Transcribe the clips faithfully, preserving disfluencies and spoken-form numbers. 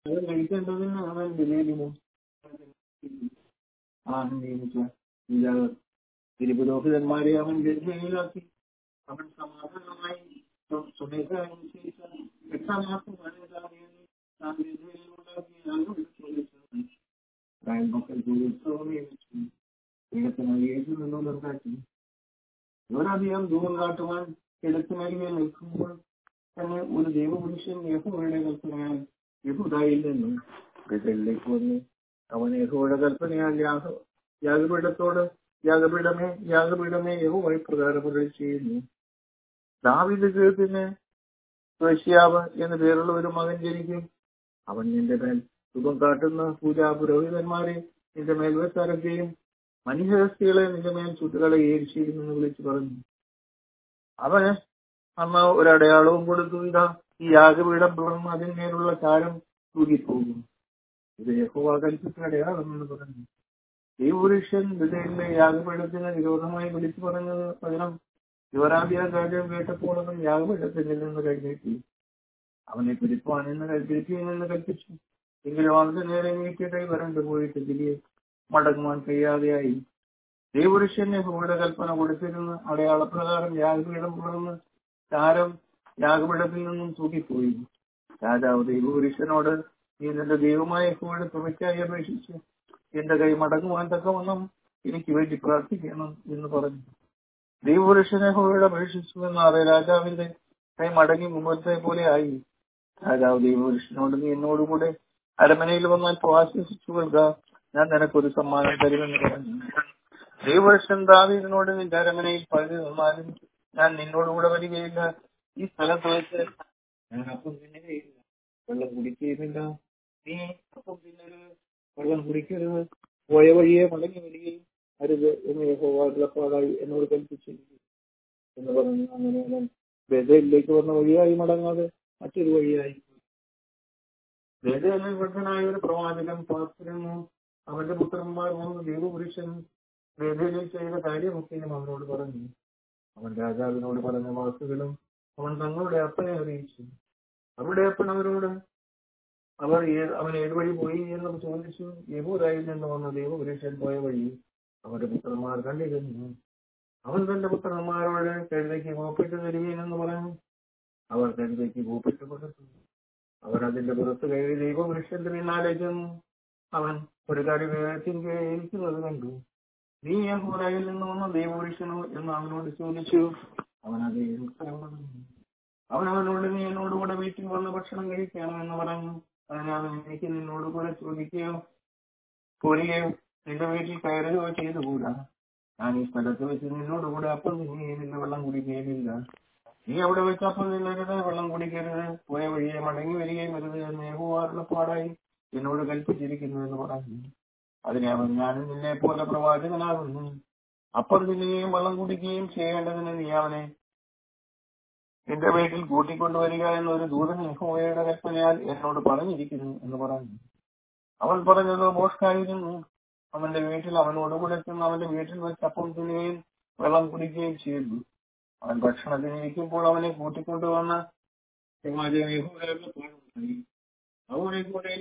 അത് കഴിക്കേണ്ടതിന് അവൻ വിലയിലും ആഹ് നിയമിച്ച തിരുപുരോഹിതന്മാരെ അവൻ ഗർഭയിലാക്കി. അവൻ സമാധാനമായി സ്വമേധനുസരിച്ച എട്ടാം മാസം നിയമിച്ചു. ഒരധികം ദൂരം കാട്ടുവാൻ കിഴക്കിനരികെ നിൽക്കുമ്പോൾ തന്നെ ഒരു ദൈവപുരുഷൻ യഹോവയുടെ കൽപ്പനയാൽ യഹൂദായിൽ നിന്നും ബേഥേലിലേക്ക് വന്നു. അവൻ യഹോവയുടെ കൽപ്പനയാൽ യാഗ യാഗപീഠത്തോട് യാഗപീഠമേ യാഗപീഠമേ യഹോവ പ്രകാരം ചെയ്യുന്നു. ദാവീദ് ഗൃഹത്തിന് യോശിയാവ് എന്നു പേരുള്ള ഒരു മകൻ ജനിക്കും. അവൻ നിന്റെ മേൽ സുഖം കാട്ടുന്ന പൂജാ പുരോഹിതന്മാരെ നിന്റെ മേൽ വെച്ചരക്കുകയും മനുഷ്യസ്ത്രീകളെ നിന്റെ മേൽ ചുട്ടുകളയുകയും ചെയ്യുമെന്ന് വിളിച്ചു പറഞ്ഞു. അവന് അന്ന് ഒരടയാളവും കൊടുത്തു. ഇതാ, ഈ യാഗപീഠം പിളർന്ന് അതിന്മേലുള്ള ചാരം തൂകിപ്പോകും. ഇത് യഹോവ കൽപ്പിച്ച അടയാളം എന്ന് പറഞ്ഞു. ദൈവപുരുഷൻ ബേഥേലിലെ യാഗപീഠത്തിന് വിരോധമായി വിളിച്ചു പറഞ്ഞത് പകരം യോരാബ്യാ രാജാവ് കേട്ടപ്പോൾ അവൻ യാഗപീഠത്തിൽ നിന്ന് കഴിഞ്ഞേറ്റി അവനെ പിടിപ്പാൻ എന്ന് കൽപ്പിക്കുമെന്ന് കൽപ്പിച്ചു. എങ്കിലും അവന്റെ നേരെ നീക്കിയിട്ടായി വരണ്ടു പോയിട്ട് തിരികെ മടങ്ങുവാൻ കഴിയാതെയായി. ദൈവപുരുഷൻ യഹോവയുടെ കൽപ്പന കൊടുത്തിരുന്ന അടയാളപ്രകാരം യാഗപീഠം പിളർന്ന് ചാരം യാഗപീഠത്തിൽ നിന്നും തൂക്കിപ്പോയി. രാജാവ് ദൈവപുരുഷനോട്, നീ നിന്റെ ദൈവമായ യഹോവയുടെ തുണയ്ക്കായി അപേക്ഷിച്ച് എന്റെ കൈ മടങ്ങുവാൻ തക്കവണ്ണം എനിക്ക് വേണ്ടി പ്രാർത്ഥിക്കണം എന്ന് പറഞ്ഞു. ദൈവപുരുഷൻ യഹോവയോട് അപേക്ഷിച്ചു എന്നാറ് രാജാവിന്റെ കൈ മടങ്ങി മുമ്പത്തെ പോലെ ആയി. രാജാവ് ദൈവപുരുഷനോട്, നീ എന്നോടുകൂടെ അരമനയിൽ വന്നാൽ ആശ്വസിച്ചു കൊള്ളുക, ഞാൻ നിനക്കൊരു സമ്മാനം തരുമെന്ന് പറഞ്ഞു. ദൈവപുരുഷൻ ദാവീദിനോട്, നിന്റെ അരമനയിൽ പകുതി നിന്നാലും ഞാൻ നിന്നോടുകൂടെ വരികയില്ല. ഈ സ്ഥലത്ത് വെച്ച് ഞാൻ അപ്പം തിന്നുകയില്ല, വെള്ളം കുടിക്കുകയുമില്ല. നീ അപ്പം തിന്നരുത്, വെള്ളം കുടിക്കരുത്, പോയ വഴിയെ മടങ്ങി വരികയും അരുത് എന്ന് യഹോവ അരുളപ്പാടായി എന്നോട് കൽപ്പിച്ചിരിക്കുന്നു എന്ന് പറഞ്ഞു. അങ്ങനെ അവൻ ബേഥേലിലേക്ക് വന്ന വഴിയായി മടങ്ങാതെ മറ്റൊരു വഴിയായി. ബേഥേലിൽ വൃദ്ധനായ ഒരു പ്രവാചകൻ പാർത്തിരുന്നു. അവന്റെ പുത്രന്മാർ മൂന്ന് ദൈവപുരുഷൻ ബേഥേലിൽ ചെയ്ത കാര്യമൊക്കെയും അവനോട് പറഞ്ഞു. അവൻ രാജാവിനോട് പറഞ്ഞ വാക്കുകളും അവൻ തങ്ങളുടെ അപ്പനെ അറിയിച്ചു. അവരുടെ അപ്പൻ അവരോട് അവർ അവൻ ഏത് വഴി പോയി എന്ന് ചോദിച്ചു. യഹൂദയിൽ നിന്ന് വന്ന ദൈവപുരുഷൻ പോയ വഴി അവരുടെ പുത്രന്മാർ കണ്ടിരുന്നു. അവൻ തന്റെ പുത്രന്മാരോട് കഴുതയ്ക്ക് കൂപ്പിട്ട് തരികയെന്ന് പറഞ്ഞു. അവർ കഴുതയ്ക്ക് കൂപ്പിട്ട് കൊടുത്തു. അവർ അതിന്റെ പുറത്ത് കയറി ദൈവപുരുഷന്റെ പിന്നാലെ ചെന്നു. അവൻ ഒരു കടി വേഗത്തിരിക്കെ ഇരിക്കുന്നത് കണ്ടു. നീ യഹൂദയിൽ നിന്ന് വന്ന ദൈവപുരുഷനോ എന്ന് അവനോട് ചോദിച്ചു. അവൻ അതേ ഉത്തരം പറഞ്ഞു. അവൻ അവനോട്, നീ എന്നോടുകൂടെ വീട്ടിൽ വന്ന് ഭക്ഷണം കഴിക്കണം എന്ന് പറഞ്ഞു. അതിനാൽ എനിക്ക് നിന്നോട് കൂടെ ചോദിക്കുകയോ പോരുകയോ നിന്റെ വീട്ടിൽ കയറുകയോ ചെയ്തുകൂടാ. ഞാൻ ഈ സ്ഥലത്ത് വെച്ച് നിന്നോടുകൂടെ അപ്പം തിന്നുകയുമില്ല, വെള്ളം കുടിക്കുകയുമില്ല. നീ അവിടെ വെച്ച് അപ്പം തിന്നരുത്, വെള്ളം കുടിക്കരുത്, പോയ വഴിയെ മടങ്ങി വരികയും വരുത് എന്ന് യഹോവ പാടായി എന്നോട് കൽപ്പിച്ചിരിക്കുന്നു എന്ന് പറഞ്ഞു. അതിനെ അവൻ, ഞാനും നിന്നെ പോലെ പ്രവാചകനാകുന്നു. അപ്പം തിന്നുകയും വെള്ളം കുടിക്കുകയും ചെയ്യേണ്ടതിന് നീ അവനെ എന്റെ വീട്ടിൽ കൂട്ടിക്കൊണ്ടുവരിക എന്നൊരു ദൂതൻ യഹോവയുടെ കൽപ്പനയാൽ എന്നോട് പറഞ്ഞിരിക്കുന്നു എന്ന് പറഞ്ഞു. അവൻ പറഞ്ഞത് മോഷ്കായിരുന്നു. അവന്റെ വീട്ടിൽ അവനോടുകൂടെ ചെന്ന് അവന്റെ വീട്ടിൽ വെച്ച് അപ്പം തിന്നുകയും വെള്ളം കുടിക്കുകയും ചെയ്തു. അവൻ ഭക്ഷണത്തിന് ഇരിക്കുമ്പോൾ അവനെ കൂട്ടിക്കൊണ്ടുവന്ന പ്രവാചകൻ യഹോവയുടെ പാടുണ്ടായി. അവനെ കൂടെ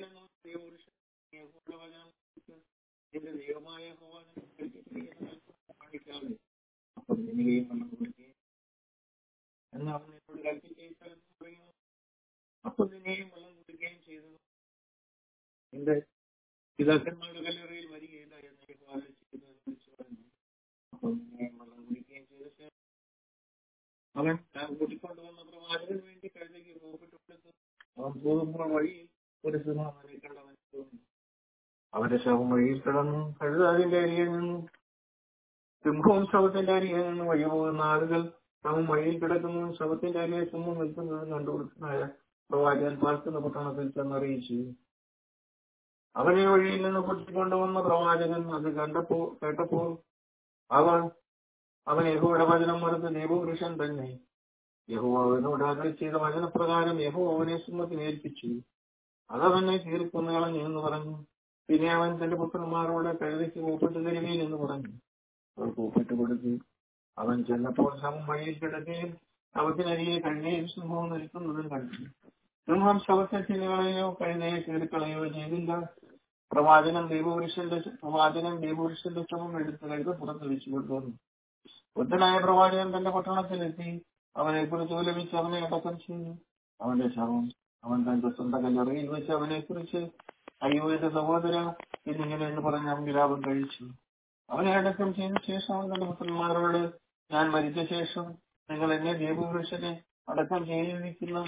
എന്റെ ദൈവമായ യഹോവ കാണിക്കാതെ അപ്പം തിന്നുകയും വെള്ളം കുടിക്കുകയും എന്ന് അവൻ എന്നോട് കൽപ്പിച്ച അപ്പം തിന്നുകയും വെള്ളം കുടിക്കുകയും ചെയ്തു. എന്റെ പിതാക്കന്മാരുടെ കല്ലറയിൽ വരികയില്ല എന്ന് വിളിച്ചു പറഞ്ഞു. അപ്പം വെള്ളം കുടിക്കുകയും ചെയ്ത അവൻ താൻ കൂട്ടിക്കൊണ്ടുവന്ന പ്രവാചകന് വേണ്ടി കഴുതയ്ക്ക് കൂപ്പിട്ട് കൊടുത്തു. അവൻ പോകുമ്പോൾ വഴിയിൽ ഒരു സിംഹം അവനെ കണ്ടവൻ തോന്നി. അവന്റെ ശവം വഴിയിൽ കിടന്നു. കഴുത അതിന്റെ അരികെ നിന്നു. സിംഹവും ശവത്തിന്റെ അരികെ നിന്ന് വഴി പോകുന്ന ആളുകൾ ശവം വഴിയിൽ കിടക്കുന്നു, ശവത്തിന്റെ അരികെ സിംഹം നിൽക്കുന്നതും കണ്ടുപിടിച്ചതായ പ്രവാചകൻ പാർക്കുന്ന പട്ടണത്തിൽ ചെന്നറിയിച്ചു. അവനെ വഴിയിൽ നിന്ന് പൊട്ടിക്കൊണ്ടുവന്ന പ്രവാചകൻ അത് കണ്ടപ്പോ കേട്ടപ്പോൾ അവൻ അവൻ യഹോവയുടെ വചനം മറുത്ത് ദൈവപുരുഷൻ തന്നെ. യഹോവ അവനോട് അരുളി ചെയ്ത വചനപ്രകാരം യഹോവ അവനെ സിംഹത്തിന് ഏൽപ്പിച്ചു. അതവനെ കീറിക്കൊന്നു കളഞ്ഞു എന്ന് പറഞ്ഞു. പിന്നെ അവൻ തന്റെ പുത്രന്മാരോട് കഴുതയ്ക്ക് കൂപ്പിട്ട് തരുകയും എന്ന് പറഞ്ഞു. അവർ കൂപ്പിട്ട് കൊടുത്തു. അവൻ ചെന്നപ്പോൾ ശവം വഴിയിൽ കിടക്കുകയും ശവത്തിനരികെ കഴുകയും സിംഹവും നിൽക്കുന്നതും കണ്ടു. സിംഹം ശവത്തെ തിന്നുകളയോ കഴുതയെ കീറിക്കളയോ ചെയ്തില്ല. പ്രവാചകൻ ദൈവപുരുഷന്റെ പ്രവാചകൻ ദൈവപുരുഷന്റെ ശവം എടുത്ത് കഴുത പുറത്ത് വെച്ചു കൊണ്ടുവന്നു. ബുദ്ധനായ പ്രവാചകൻ തന്റെ പട്ടണത്തിലെത്തി അവനെ കുറിച്ച് ഉലപിച്ച് അവനെ അടക്കം ചെയ്തു. അവന്റെ ശവം അവൻ തന്റെ സ്വന്തം കല്ലറയിൽ വെച്ച് അവനെ കുറിച്ച് അയ്യോ എന്റെ സഹോദര എന്നിങ്ങനെ എന്ന് പറഞ്ഞ് അവൻ വിലാപം കഴിച്ചു. അവനെ അടക്കം ചെയ്ത ശേഷം അവൻ തന്റെ പുത്രന്മാരോട്, ഞാൻ മരിച്ച ശേഷം നിങ്ങൾ എന്നെ ദൈവപുരുഷനെ അടക്കം ചെയ്തിരിക്കുന്ന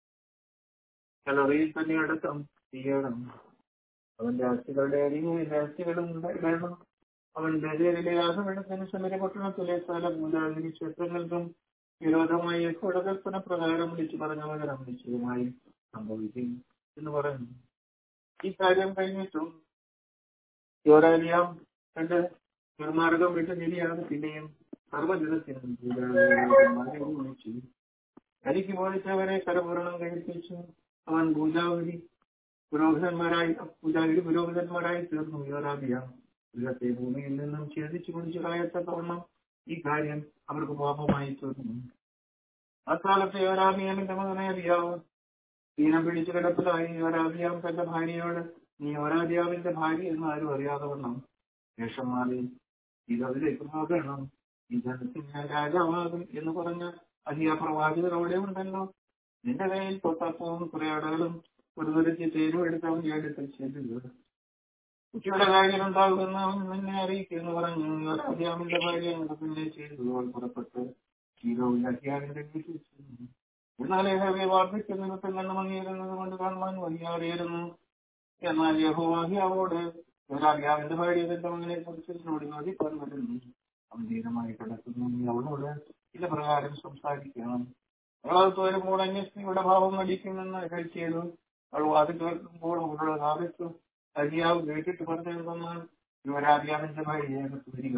കല്ലറയിൽ തന്നെ അടക്കം ചെയ്യണം. അവന്റെ അസ്ഥികളുടെ അരികിൽ അസ്ഥികളും ഉണ്ടായിടണം. അവൻ ബദേലിലെ യാഗമെടുത്തതിന് സമര പട്ടണത്തിലെ സ്ഥല പൂജാവിധി ക്ഷേത്രങ്ങൾക്കും വിരോധമായി യഹോവയുടെ കൽപ്പന പ്രകാരം വിളിച്ചു പറഞ്ഞ പകരം നിശ്ചയമായി സംഭവിക്കും എന്ന് പറഞ്ഞു. ഈ കാര്യം കഴിഞ്ഞിട്ടും യോരാലിയാം തന്റെ നിർമാർഗം വിട്ട് നിര്യാഗത്തിന്റെയും സർവ്വജനത്തിനും പൂജാവിധിമാരെയും വിളിച്ചു. അരിക്ക് പോലിച്ചവരെ കരപൂരണം കഴിപ്പിച്ചു. അവൻ പൂജാവിധി പുരോഹിതന്മാരായി പൂജാവിധി പുരോഹിതന്മാരായി തീർന്നു. യോരാലിയാം ഇന്നത്തെ ഭൂമിയിൽ നിന്നും ഛേദിച്ചു കുടിച്ചു കളയത്തക്കവണ്ണം ഈ കാര്യം അവർക്ക് പാപമായി തീർന്നു. അക്കാലത്ത് യോരാബിയാമിന്റെ മകനായ അബിയാവ് ദീനം പിടിച്ചു കിടപ്പിലായി. യോരാബിയാം തന്റെ ഭാര്യയോട്, നീ യോരാബിയാമിന്റെ ഭാര്യ എന്ന് ആരും അറിയാതെ വണ്ണം ശേഷം മാറി ഇതതിലേക്ക് പോകണം, ഈ ജനത്തിന് ഞാൻ രാജാവാകും എന്ന് പറഞ്ഞ അഹിയ പ്രവാചകർ അവിടെ ഉണ്ടല്ലോ. നിന്റെ കയ്യിൽ തൊട്ടപ്പവും കുറെ അടകളും ഒരു തുരച്ച് തേരും എടുത്ത് അവൻ എടുത്ത് ചെല്ലുക. കുട്ടിയുടെ കാര്യം ഉണ്ടാകുമെന്ന് അവൻ നിന്നെ അറിയിക്കുമെന്ന് പറഞ്ഞു. യോരാബിയാമിന്റെ ഭാര്യ പിന്നെ ചെയ്തു. അവൾ പുറപ്പെട്ട് ശീലവുമില്ലാക്കിയാലിന്റെ വീട്ടിൽ ചെന്നു. എന്നാൽ യഹോവയെ വാർദ്ധക്യ നിമിത്തം കണ്ണു മങ്ങിയിരുന്നത് കൊണ്ട് കാണുവാൻ വയ്യാതെയിരുന്നു. എന്നാൽ യഹോവയോട് യോരാബിയാമിന്റെ ഭാര്യ തന്റെ മകനെ കുറിച്ച് എന്നോട് ചോദിക്കാൻ വരുന്നു. അവൻ ധീരമായി കിടക്കുന്നു. നീ അവളോട് ചില പ്രകാരം സംസാരിക്കണം. അവളകത്ത് വരുമ്പോൾ അന്യസ്ത്രീയുടെ ഭാവം നടിക്കുമെന്ന് കഴിച്ചത്. അവൾ വാതിൽ കേൾക്കുമ്പോൾ അവളുടെ കാലത്ത് അരിയാവ് കേട്ടിട്ട് പറഞ്ഞെന്നാൽ യോരാബിയാമിന്റെ ഭാര്യ അകത്ത് വരിക.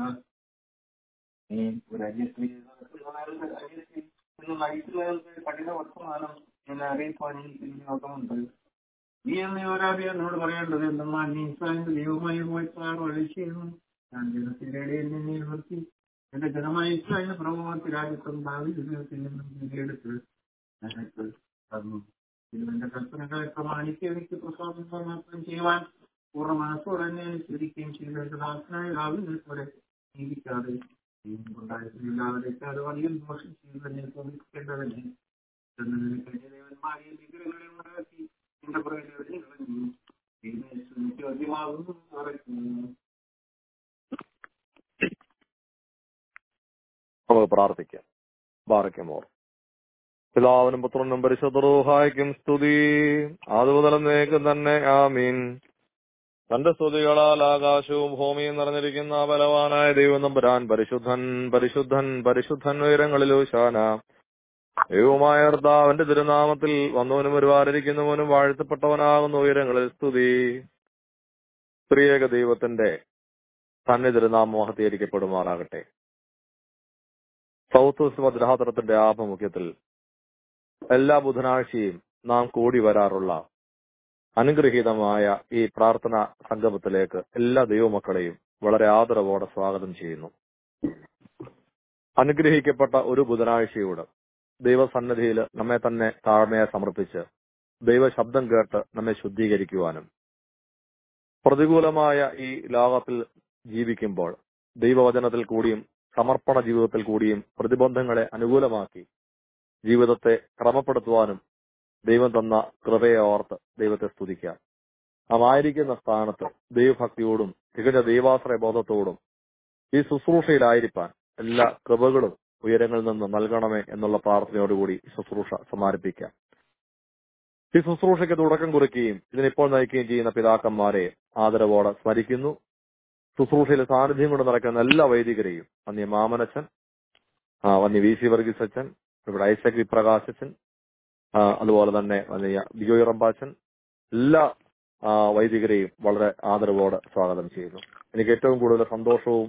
നീ ഒരു അന്യസ്ത്രീ അന്യസ്ത്രീ എന്ന് നയിക്കുന്നതിന് കഠിന വർത്തമാനം എന്നെ അറിയിപ്പാൻ എനിക്ക് വിനോദമുണ്ട്. നീ എന്ന് യോരാബിയ എന്നോട് പറയേണ്ടത് എന്തെന്നാൽ നീ ഇസ്രായേലിന്റെ ദൈവമായി പോയിട്ടാണ് ഒഴിച്ചിരുന്നു. ഞാൻ ജനത്തിന്റെ ഇടയിൽ നിന്നെ നിർത്തി എന്റെ ജനമായ ഇസ്രായേലിന്റെ പ്രഭുവത്തിൽ രാജ്യത്തും ദാവീദിൽ നിന്നും തിരികെടുത്ത് ഞങ്ങൾക്ക് തന്നു. എന്റെ കൽപ്പനകളെ പ്രമാണിച്ച് എനിക്ക് പ്രസാദം മാത്രം ചെയ്യുവാൻ പൂർണ്ണ മനസ്സോടെ തന്നെ അനുസരിക്കുകയും ചെയ്തു. എന്റെ ദാസനായ ദാവീദിനെ പോലെ ജീവിക്കാതെ ഉണ്ടായിട്ടില്ലാതെ അത് വലിയ ദോഷം ചെയ്ത് തന്നെ തോന്നിക്കേണ്ടതല്ലേ. ദേവന്മാരെയും വിഗ്രഹങ്ങളെ ഉണ്ടാക്കി എന്റെ പുറകെ കളഞ്ഞു. ചോദ്യമാകുന്നു പറയുന്നു. നമുക്ക് പ്രാർത്ഥിക്കാം. ബാറയ്ക്കുമോർ. പിതാവിനും പുത്രനും പരിശുദ്ധ റൂഹായ്ക്കും സ്തുതി, ആദ്യമുതൽ എന്നേക്കും തന്നെ ആമീൻ. തന്റെ സ്തുതികളാൽ ആകാശവും ഭൂമിയും നിറഞ്ഞിരിക്കുന്ന ബലവാനായ ദൈവം തമ്പുരാൻ പരിശുദ്ധൻ പരിശുദ്ധൻ പരിശുദ്ധൻ ഉയരങ്ങളിൽ ഓശാന. ദൈവമായ കർത്താവിന്റെ തിരുനാമത്തിൽ വന്നവനും ഒരുവാരിക്കുന്നവനും വാഴ്ത്തപ്പെട്ടവനാകുന്ന ഉയരങ്ങളിൽ സ്തുതി. സ്ത്രീയേക ദൈവത്തിന്റെ തന്നെ തിരുനാമം മഹത്വീകരിക്കപ്പെടുമാറാകട്ടെ. സൗത്ത് ഭദ്രാസനത്തിന്റെ ആഭിമുഖ്യത്തിൽ എല്ലാ ബുധനാഴ്ചയും നാം കൂടി വരാറുള്ള അനുഗ്രഹീതമായ ഈ പ്രാർത്ഥനാ സംഗമത്തിലേക്ക് എല്ലാ ദൈവമക്കളെയും വളരെ ആദരവോടെ സ്വാഗതം ചെയ്യുന്നു. അനുഗ്രഹിക്കപ്പെട്ട ഒരു ബുധനാഴ്ചയോട് ദൈവസന്നിധിയിൽ നമ്മെ തന്നെ താഴ്മയെ സമർപ്പിച്ച് ദൈവശബ്ദം കേട്ട് നമ്മെ ശുദ്ധീകരിക്കുവാനും പ്രതികൂലമായ ഈ ലോകത്തിൽ ജീവിക്കുമ്പോൾ ദൈവവചനത്തിൽ കൂടിയും സമർപ്പണ ജീവിതത്തിൽ കൂടിയും പ്രതിബന്ധങ്ങളെ അനുകൂലമാക്കി ജീവിതത്തെ ക്രമപ്പെടുത്തുവാനും ദൈവം തന്ന കൃപയെ ഓർത്ത് ദൈവത്തെ സ്തുതിക്കാം. നാം ആയിരിക്കുന്ന സ്ഥാനത്ത് ദൈവഭക്തിയോടും തികഞ്ഞ ദൈവാശ്രയ ബോധത്തോടും ഈ ശുശ്രൂഷയിലായിരിക്കാൻ എല്ലാ കൃപകളും ഉയരങ്ങളിൽ നിന്ന് നൽകണമേ എന്നുള്ള പ്രാർത്ഥനയോടുകൂടി ശുശ്രൂഷ സമാപിപ്പിക്കാം. ഈ ശുശ്രൂഷയ്ക്ക് തുടക്കം കുറിക്കുകയും ഇതിനിപ്പോൾ നയിക്കുകയും ചെയ്യുന്ന പിതാക്കന്മാരെ ആദരവോടെ സ്മരിക്കുന്നു. ശുശ്രൂഷയിൽ സാന്നിധ്യം കൊണ്ട് നടക്കുന്ന എല്ലാ വൈദികരെയും വന്യ മാമനച്ചൻ, വന്യ വി സി വർഗീസ് അച്ഛൻ, ഇവിടെ ഐസക് വിപ്രകാശ് അച്ഛൻ, അതുപോലെ തന്നെ വന്യ ബിജോയ് റമ്പാച്ചൻ, എല്ലാ വൈദികരെയും വളരെ ആദരവോടെ സ്വാഗതം ചെയ്യുന്നു. എനിക്ക് ഏറ്റവും കൂടുതൽ സന്തോഷവും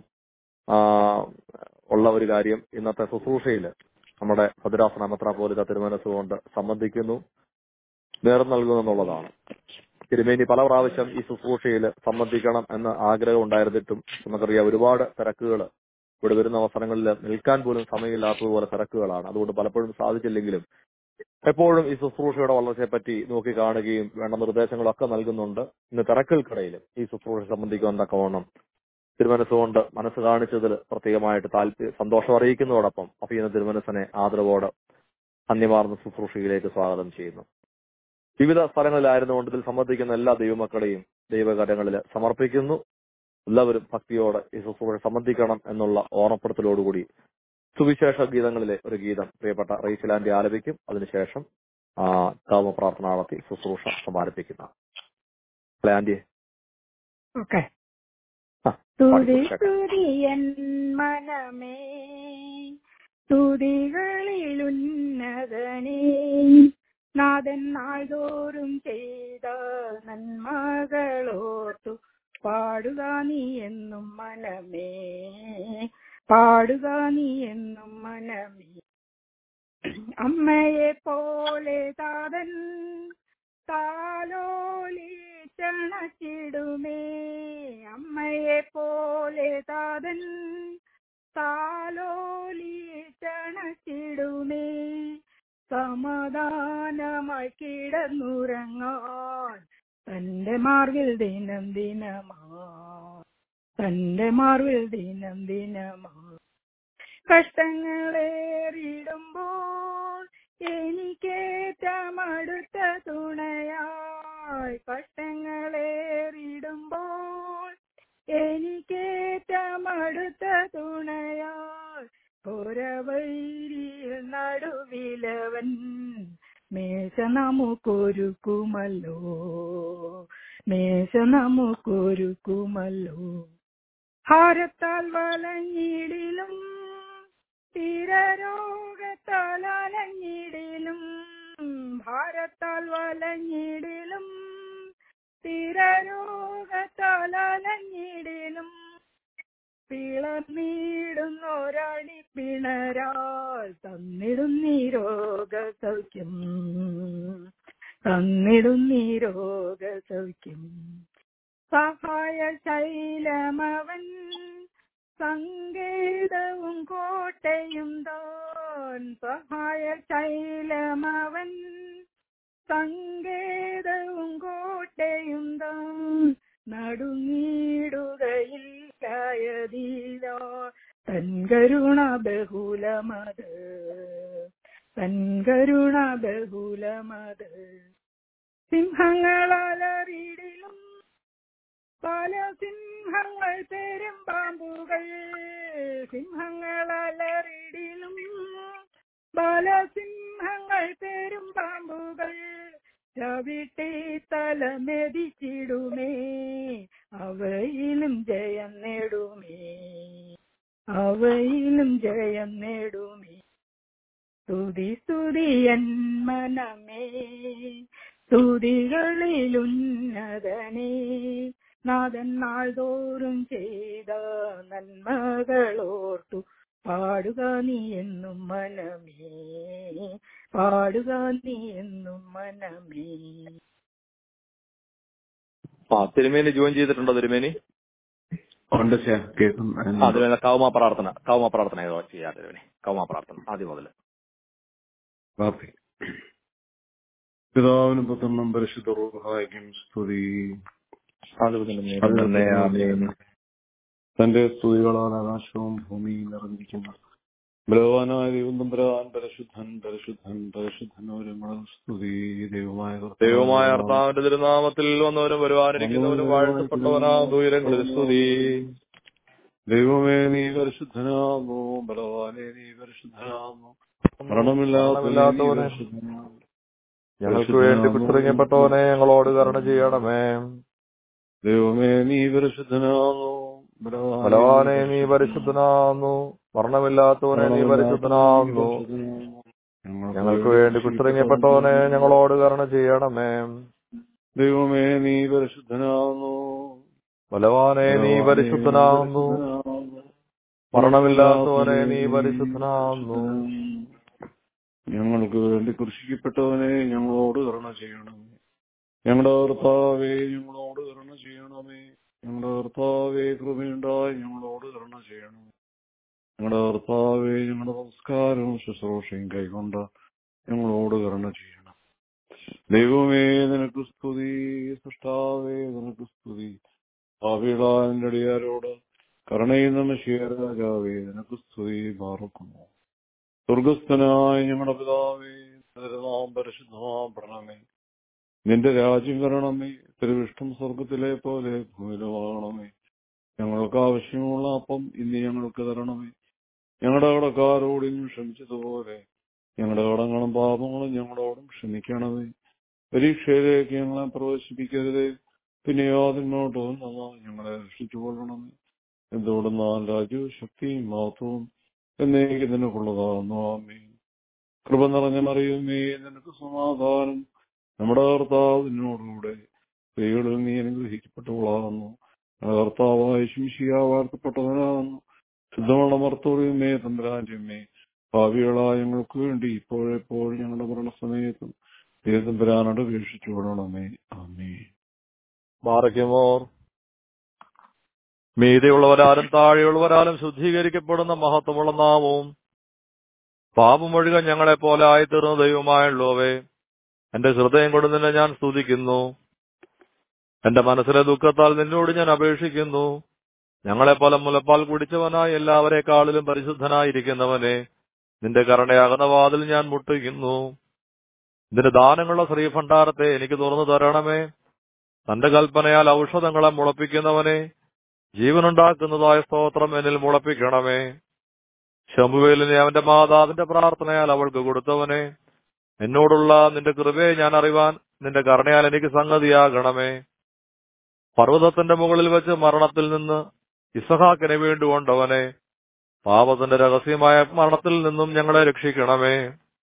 ഉള്ള ഒരു കാര്യം ഇന്നത്തെ ശുശ്രൂഷയിൽ നമ്മുടെ ഭദ്രാസന മെത്രാപ്പോലീത്ത തിരുമനസ്സുകൊണ്ട് സംബന്ധിക്കുന്നു, നേർന്നു നൽകുന്നു എന്നുള്ളതാണ്. തിരുമേനി പല പ്രാവശ്യം ഈ ശുശ്രൂഷയിൽ സംബന്ധിക്കണം എന്ന ആഗ്രഹം ഉണ്ടായിരുന്നിട്ടും നമുക്കറിയാം ഒരുപാട് തിരക്കുകൾ ഇവിടെ വരുന്ന അവസരങ്ങളിൽ നിൽക്കാൻ പോലും സമയമില്ലാത്തതുപോലെ തിരക്കുകളാണ്. അതുകൊണ്ട് പലപ്പോഴും സാധിച്ചില്ലെങ്കിലും എപ്പോഴും ഈ ശുശ്രൂഷയുടെ വളർച്ചയെപ്പറ്റി നോക്കി കാണുകയും വേണ്ട നിർദ്ദേശങ്ങളൊക്കെ നൽകുന്നുണ്ട്. ഇന്ന് തിരക്കുകൾക്കിടയിലും ഈ ശുശ്രൂഷ സംബന്ധിക്കുവാൻ തക്കവണ്ണം തിരുമനസ്സുകൊണ്ട് മനസ്സ് കാണിച്ചതിൽ പ്രത്യേകമായിട്ട് താല്പര്യം സന്തോഷം അറിയിക്കുന്നതോടൊപ്പം അഭിനന്ദ തിരുമനസ്സിനെ ആദരവോടെ അന്യമാർന്ന ശുശ്രൂഷയിലേക്ക് സ്വാഗതം ചെയ്യുന്നു. വിവിധ സ്ഥലങ്ങളിലായിരുന്നുകൊണ്ട് ഇതിൽ സംബന്ധിക്കുന്ന എല്ലാ ദൈവമക്കളെയും ദൈവകരങ്ങളിൽ സമർപ്പിക്കുന്നു. എല്ലാവരും ഭക്തിയോടെ ഈ ശുശ്രൂഷ സംബന്ധിക്കണം എന്നുള്ള ഓർമ്മപ്പെടുത്തലോടുകൂടി സുവിശേഷ ഗീതങ്ങളിലെ ഒരു ഗീതം പ്രിയപ്പെട്ട റൈസിലാൻഡി ആലപിക്കും. അതിനുശേഷം ആ കാമ പ്രാർത്ഥന നടത്തി ശുശ്രൂഷ സമാപിക്കുന്ന ആൻഡിയെ ഓക്കെ. സ്തുതി സ്തുതിയൻ മനമേ, സ്തുതികളിലുന്നതനേ, നാഥൻ നാൾതോറും ചെയ്ത നന്മകളോർത്തു പാടുക നീ എന്നും മനമേ, പാടുക നീ എന്നും മനമേ. അമ്മയെ പോലെ താതൻ താലോലിച്ചണച്ചിടുമേ, അമ്മയെ പോലെ താതൻ താലോലിച്ചണച്ചിടുമേ. സമാധാനമായി കിടന്നുറങ്ങാൻ തന്റെ മാർവിൽ ദിനം ദിനമാ, തന്റെ മാർവിൽ ദിനം ദിനമാ. കഷ്ടങ്ങളേറിടുമ്പോൾ എനിക്കേറ്റമടുത്ത തുണയായി, കഷ്ടങ്ങളേറിടുമ്പോൾ എനിക്കേറ്റമടുത്ത തുണയായി. ഘോരവൈരിയിൽ നടുവിലവൻ മേശ നമുക്കൊരുക്കുമല്ലോ, മേശ നമുക്കൊരുക്കുമല്ലോ. ഭാരത്താൽ വലഞ്ഞിടിലും തീരരോഗത്താൽ അലഞ്ഞിടിലും, ഭാരത്താൽ വലഞ്ഞിടിലും തീരരോഗത്താൽ അലഞ്ഞിടിലും, പിളർന്നിടുന്നൊരടി പിണരാൽ തന്നിടും നീ രോഗസൗഖ്യം, തന്നിടും നീ രോഗസൗഖ്യം. സഹായ ശൈലമവൻ സങ്കേതവും കോട്ടയും താൻ, സഹായ ശൈലമവൻ സങ്കേതവും കോട്ടയും താൻ. നടുങ്ങിടുകയില്ലായതീരാ തൻ കരുണ ബഹുലമത്, തൻ കരുണ ബഹുലമത്. സിംഹങ്ങളലറിടിലും പല സിംഹങ്ങൾ തരും പാമ്പുകൾ, സിംഹങ്ങളലറിടിലും പല സിംഹങ്ങൾ തരും പാമ്പുകൾ. ചവിട്ടി തലമെതിച്ചിടുമേ, അവയിലും ജയം നേടുമേ, അവയിലും ജയം നേടുമേ. സ്തുതി സ്തുതിയൻ മനമേ, സ്തുതികളിലുന്നതനേ, നാഥൻ നാൾതോറും ചെയ്ത നന്മകളോർത്തു പാടുക നീ എന്നും മനമേ, പാടുക നീ എന്നും മനമേ. ആ തിരുമേനി ജോയിൻ ചെയ്തിട്ടുണ്ടോ? തിരുമേനി ഉണ്ട് സാർ, കേൾക്കും. തിരുമേനി കൗമ പ്രാർത്ഥന, കൗമ പ്രാർത്ഥന ഏതോ ചെയ്യാം. തിരുമേനി കൗമ പ്രാർത്ഥന ആദ്യം മുതൽ. പിതാവിനും പുത്രനും പരിശുദ്ധ റൂഹായിക്കും സ്തുതി. തന്റെ സ്തുതികളാൽ ആകാശവും ഭൂമിയും നിറഞ്ഞിരിക്കുന്നു. ബലവാനായ ദൈവം തമ്പുരാൻ പരിശുദ്ധൻ പരിശുദ്ധൻ പരിശുദ്ധൻ. സ്തുതി. ദൈവമായ ദൈവമായ കർത്താവിന്റെ തിരുനാമത്തിൽ വന്നവരും വരുവാനിരിക്കുന്നവരും വാഴ്ത്തപ്പെട്ടവനാം ദൂരങ്ങളിൽ സ്തുതി. ദൈവമേ നീ പരിശുദ്ധനാകുന്നു, ബലവാനെ നീ പരിശുദ്ധനാകുന്നു, മരണമില്ലാത്തവനെ ഞങ്ങൾക്ക് വേണ്ടി കുത്തിറങ്ങപ്പെട്ടവനെ ഞങ്ങളോട് കരുണ ചെയ്യണമേ. ദൈവമേ നീ പരിശുദ്ധനാകുന്നു, ബലവാനെ നീ പരിശുദ്ധനാകുന്നു, മരണമില്ലാത്തവനെ നീ പരിശുദ്ധനാകുന്നു, ഞങ്ങൾക്ക് വേണ്ടി കുത്തിറങ്ങപ്പെട്ടവനെ ഞങ്ങളോട് കരുണ ചെയ്യണമേ. ദൈവമേ നീ പരിശുദ്ധനാകുന്നു, ബലവാനെ നീ പരിശുദ്ധനാകുന്നു, മരണമില്ലാത്തവനെ നീ പരിശുദ്ധനാകുന്നു, ഞങ്ങൾക്ക് വേണ്ടി ക്രൂശിക്കപ്പെട്ടവനെ ഞങ്ങളോട് കരുണ ചെയ്യണമേ. ഞങ്ങളുടെ കർത്താവേ ഞങ്ങളോട് കരുണ ചെയ്യണമേ. ഞങ്ങളുടെ കർത്താവേ കൃപയുണ്ടായി ഞങ്ങളോട് കരുണ ചെയ്യണമേ. ഞങ്ങളുടെ കർത്താവേ ഞങ്ങളുടെ നമസ്കാരവും ശുശ്രൂഷയും കൈകൊണ്ട് ഞങ്ങളോട് കരുണ ചെയ്യണം. ദൈവമേ നിനക്ക് സ്തുതി, സൃഷ്ടാവേ നിനക്ക് സ്തുതി. പാപികളായ അടിയാരോട് കരുണയുന്ന മെശിഹാ രാജാവേ നിനക്ക് സ്തുതി പാർക്കുന്നു. സ്വർഗസ്ഥനായ ഞങ്ങളുടെ പിതാവേ, നിന്റെ നാമം പരിശുദ്ധമാപ്പെടണമേ. നിന്റെ രാജ്യം വരണമേ. തിരുവിഷ്ടം സ്വർഗത്തിലെ പോലെ ഭൂമിയിലുമാകണമേ. ഞങ്ങൾക്ക് ആവശ്യമുള്ള അപ്പം ഇന്ന് ഞങ്ങൾക്ക് തരണമേ. ഞങ്ങളുടെ കടക്കാരോടും ക്ഷമിച്ചതുപോലെ ഞങ്ങളുടെ കടങ്ങളും പാപങ്ങളും ഞങ്ങളോടും ക്ഷമിക്കണമേ. പരീക്ഷയിലേക്ക് ഞങ്ങളെ പ്രവേശിപ്പിക്കരുതേ, പിന്നെയോ അതിനോട്ടും ഞങ്ങളെ രക്ഷിച്ചുകൊള്ളണമേ. എന്തുകൊണ്ടെന്നാൽ രാജ്യവും ശക്തിയും മഹത്വവും എന്നേക്ക് നിനക്കുള്ളതാകുന്നു. ആമേൻ. കൃപ നിറഞ്ഞ മറിയമേ, നിനക്ക് സമാധാനം. നമ്മുടെ കർത്താവ് നിന്നോടുകൂടെ സ്ത്രീകളിൽ നീ അനുഗ്രഹിക്കപ്പെട്ടവളാകുന്നു. കർത്താവായ ശിംശിയാ വാഴ്ത്തപ്പെട്ടവനാകുന്നു. ശുദ്ധമുള്ള മർത്തോറിയുമേ, തമ്പുരാന്റെയുമേ, ഭാവികളായ ഞങ്ങൾക്ക് വേണ്ടി ഇപ്പോഴെപ്പോഴും ഞങ്ങളുടെ മരണസമയത്തും തമ്പുരാനോട് അപേക്ഷിച്ചു കൊള്ളണമേ. ആമേൻ. ബാറയ്ക്കുമോർ. മീതെയുള്ളവരാലും താഴെയുള്ളവരാലും ശുദ്ധീകരിക്കപ്പെടുന്ന മഹത്വമുള്ള നാമവും പാപം ഒഴുകാൻ ഞങ്ങളെപ്പോലെ ആയിത്തീർന്ന ദൈവമായുള്ളവേ, എന്റെ ഹൃദയം കൊണ്ട് നിന്നെ ഞാൻ സ്തുതിക്കുന്നു. എന്റെ മനസ്സിലെ ദുഃഖത്താൽ നിന്നോട് ഞാൻ അപേക്ഷിക്കുന്നു. ഞങ്ങളെപ്പോലെ മുലപ്പാൽ കുടിച്ചവനായി എല്ലാവരെക്കാളിലും പരിശുദ്ധനായിരിക്കുന്നവനെ, നിന്റെ കരുണയാകുന്ന വാതിൽ ഞാൻ മുട്ടിക്കുന്നു. നിന്റെ ദാനങ്ങളുള്ള ശ്രീഭണ്ഡാരത്തെ എനിക്ക് തുറന്നു തരണമേ. തന്റെ കൽപ്പനയാൽ ഔഷധങ്ങളെ മുളപ്പിക്കുന്നവനെ, ജീവനുണ്ടാക്കുന്നതായ സ്തോത്രം എന്നിൽ മുളപ്പിക്കണമേ. ശംഭുവേലിനെ അവന്റെ മാതാവിന്റെ പ്രാർത്ഥനയാൽ അവൾക്ക് കൊടുത്തവനെ, എന്നോടുള്ള നിന്റെ കൃപയെ ഞാൻ അറിവാൻ നിന്റെ കരുണയാൽ എനിക്ക് സംഗതിയാകണമേ. പർവ്വതത്തിന്റെ മുകളിൽ വെച്ച് മരണത്തിൽ നിന്ന് ഇസഹാക്കിനെ വീണ്ടുകൊണ്ടവനെ, പാപത്തിന്റെ രഹസ്യമായ മരണത്തിൽ നിന്നും ഞങ്ങളെ രക്ഷിക്കണമേ.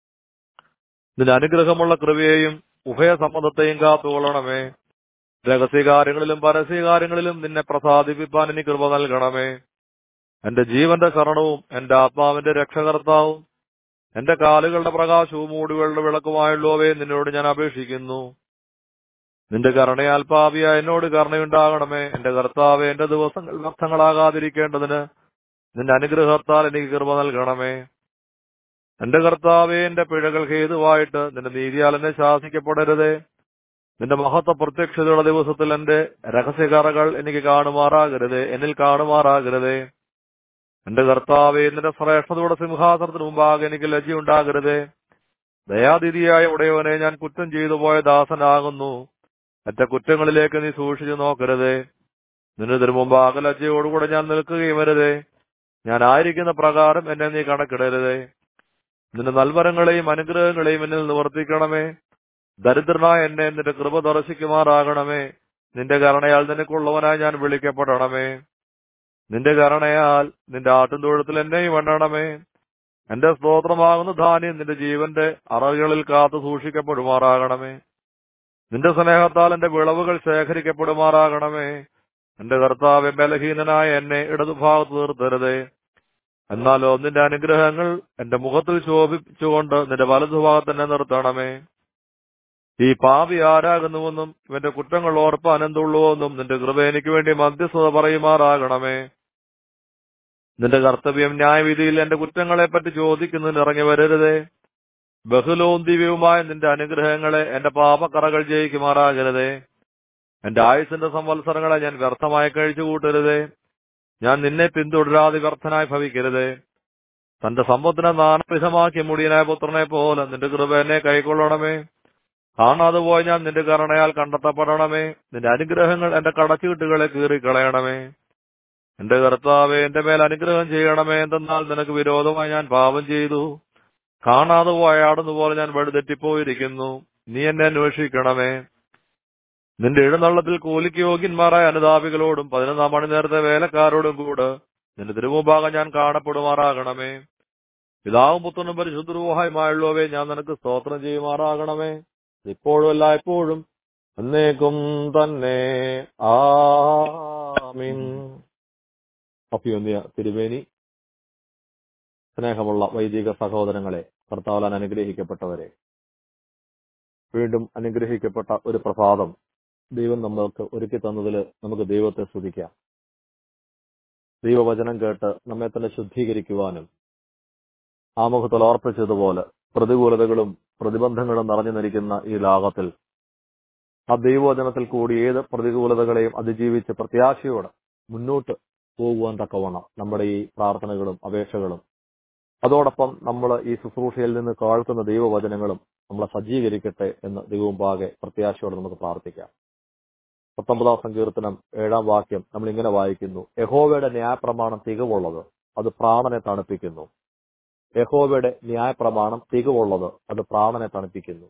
നിന്റെ അനുഗ്രഹമുള്ള കൃപയെയും ഉഭയസമ്മതത്തെയും കാത്തുകൊള്ളണമേ. രഹസ്യകാര്യങ്ങളിലും പരസ്യകാര്യങ്ങളിലും നിന്നെ പ്രസാദിപ്പിക്കാൻ എനിക്ക് കൃപ നൽകണമേ. എന്റെ ജീവന്റെ ശരണവും എന്റെ ആത്മാവിന്റെ രക്ഷകർത്താവും എന്റെ കാലുകളുടെ പ്രകാശവും മൂടുകളുടെ വിളക്കുമായുള്ളവേ, നിന്നോട് ഞാൻ അപേക്ഷിക്കുന്നു. നിന്റെ കരുണയാൽ പാപിയായ എന്നോട് കരുണയുണ്ടാകണമേ. എന്റെ കർത്താവേ, എന്റെ ദിവസങ്ങൾ വ്യർത്ഥങ്ങളാകാതിരിക്കേണ്ടതിന് നിന്റെ അനുഗ്രഹത്താൽ എനിക്ക് കൃപ നൽകണമേ. എന്റെ കർത്താവേ, എന്റെ പിഴകൾ ഹേതുവായിട്ട് നിന്റെ നീതിയാൽ എന്നെ ശാസിക്കപ്പെടരുതേ. നിന്റെ മഹത്വ പ്രത്യക്ഷതയുടെ ദിവസത്തിൽ എന്റെ രഹസ്യകറകൾ എനിക്ക് കാണുമാറാകരുതേ, എന്നിൽ കാണുമാറാകരുതേ. എന്റെ കർത്താവേ, നിന്റെ ശ്രേഷ്ഠതയുടെ സിംഹാസനത്തിന് മുമ്പാകെ എനിക്ക് ലജ്ജയുണ്ടാകരുതേ. ദയാതിഥിയായ ഉടയവനെ, ഞാൻ കുറ്റം ചെയ്തു പോയ ദാസനാകുന്നു. എന്റെ കുറ്റങ്ങളിലേക്ക് നീ സൂക്ഷിച്ചു നോക്കരുതേ. നിന്റെ തിരുമുമ്പാകെ ലജ്ജയോടുകൂടെ ഞാൻ നിൽക്കുകയും വരുതേ. ഞാൻ ആയിരിക്കുന്ന പ്രകാരം എന്നെ നീ കണക്കിടരുതേ. നിന്റെ നൽവരങ്ങളെയും അനുഗ്രഹങ്ങളെയും എന്നിൽ നിവർത്തിക്കണമേ. ദരിദ്രനായ എന്നെ നിന്റെ കൃപ ദർശിക്കുമാറാകണമേ. നിന്റെ കരുണയാൽ നിനക്കുള്ളവനായി ഞാൻ വിളിക്കപ്പെടണമേ. നിന്റെ കരുണയാൽ നിന്റെ ആട്ടിൻതൊഴുത്തിൽ എന്നെയും എണ്ണണമേ. എന്റെ സ്തോത്രമാകുന്ന ധാന്യം നിന്റെ ജീവന്റെ അറകളിൽ കാത്തു സൂക്ഷിക്കപ്പെടുമാറാകണമേ. നിന്റെ സ്നേഹത്താൽ എന്റെ വിളവുകൾ ശേഖരിക്കപ്പെടുമാറാകണമേ. എന്റെ കർത്താവേ, ബലഹീനനായ എന്നെ ഇടതുഭാഗത്ത് നിർത്തരുതേ. എന്നാലോ നിന്റെ അനുഗ്രഹങ്ങൾ എന്റെ മുഖത്തിൽ ശോഭിച്ചുകൊണ്ട് നിന്റെ വലതുഭാഗത്ത് തന്നെ നിർത്തണമേ. ഈ പാപി ആരാകുന്നുവെന്നും ഇവന്റെ കുറ്റങ്ങൾ ഓർപ്പാൻ എന്തുള്ളൂവെന്നും നിന്റെ കൃപ എനിക്ക് വേണ്ടി മധ്യസ്ഥത പറയുമാറാകണമേ. നിന്റെ കർത്തവ്യം ന്യായവിധിയിൽ എന്റെ കുറ്റങ്ങളെപ്പറ്റി ചോദിക്കുന്നതിന് ഇറങ്ങി വരരുതേ. ബഹുലവും ദിവ്യവുമായ നിന്റെ അനുഗ്രഹങ്ങളെ എന്റെ പാപക്കറകൾ ജയിക്കുമാറാകരുതേ. എന്റെ ആയുസിന്റെ സംവത്സരങ്ങളെ ഞാൻ വ്യർത്ഥമായി കഴിച്ചു കൂട്ടരുതേ. ഞാൻ നിന്നെ പിന്തുടരാതെ വ്യർത്ഥനായി ഭവിക്കരുതേ. തന്റെ സമ്പത്തിനെ നാനാവിധമാക്കിയ മുടിയനായ പുത്രനെ പോലെ നിന്റെ കൃപ എന്നെ കൈക്കൊള്ളണമേ. കാണാതെ പോയി ഞാൻ നിന്റെ കരുണയാൽ കണ്ടെത്തപ്പെടണമേ. നിന്റെ അനുഗ്രഹങ്ങൾ എന്റെ കടച്ചീട്ടുകളെ കീറിക്കളയണമേ. എന്റെ കർത്താവേ, എന്റെ മേൽ അനുഗ്രഹം ചെയ്യണമേ. എന്തെന്നാൽ നിനക്ക് വിരോധമായി ഞാൻ പാപം ചെയ്തു. കാണാതെ പോയാടുന്നപോലെ ഞാൻ വഴിതെറ്റിപ്പോയിരിക്കുന്നു. നീ എന്നെ അന്വേഷിക്കണമേ. നിന്റെ എഴുന്നള്ളത്തിൽ കൂലിക്ക് യോഗ്യന്മാരായ അനുതാപികളോടും പതിനൊന്നാം മണി നേരത്തെ വേലക്കാരോടും കൂടെ നിന്റെ തിരുമുമ്പാകെ ഞാൻ കാണപ്പെടുമാറാകണമേ. പിതാവും പുത്രനും പരിശുദ്ധരൂഹായുമായുള്ളവേ, ഞാൻ നിനക്ക് സ്തോത്രം ചെയ്യുമാറാകണമേ. ഇപ്പോഴും അല്ല എപ്പോഴും എന്നേക്കും തന്നെ. ആമീൻ. അഭിവന്യ തിരുമേനി, സ്നേഹമുള്ള വൈദിക സഹോദരങ്ങളെ, കർത്താവിൽ അനുഗ്രഹിക്കപ്പെട്ടവരെ, വീണ്ടും അനുഗ്രഹിക്കപ്പെട്ട ഒരു പ്രഭാതം ദൈവം നമ്മൾക്ക് ഒരുക്കി തന്നതിൽ നമുക്ക് ദൈവത്തെ സ്തുതിക്കാം. ദൈവവചനം കേട്ട് നമ്മെ തന്നെ ശുദ്ധീകരിക്കുവാനും ആമുഖത്തിൽ ഓർപ്പിച്ചതുപോലെ പ്രതികൂലതകളും പ്രതിബന്ധങ്ങളും നിറഞ്ഞു നിൽക്കുന്ന ഈ ലോകത്തിൽ ആ ദൈവവചനത്തിൽ കൂടി ഏത് പ്രതികൂലതകളെയും അതിജീവിച്ച് പ്രത്യാശയോടെ മുന്നോട്ട് പോകുവാൻ തക്കവണ്ണം നമ്മുടെ ഈ പ്രാർത്ഥനകളും അപേക്ഷകളും അതോടൊപ്പം നമ്മൾ ഈ ശുശ്രൂഷയിൽ നിന്ന് കേൾക്കുന്ന ദൈവവചനങ്ങളും നമ്മളെ സജ്ജീകരിക്കട്ടെ എന്ന് ദൈവമുമ്പാകെ പ്രത്യാശയോടെ നമുക്ക് പ്രാർത്ഥിക്കാം. പത്തൊമ്പതാം സങ്കീർത്തനം ഏഴാം വാക്യം നമ്മൾ ഇങ്ങനെ വായിക്കുന്നു: യഹോവയുടെ ന്യായപ്രമാണം തികവുള്ളത്, അത് പ്രാണനെ തണുപ്പിക്കുന്നു. യഹോവയുടെ ന്യായപ്രമാണം തികവുള്ളത്, അത് പ്രാണനെ തണുപ്പിക്കുന്നു.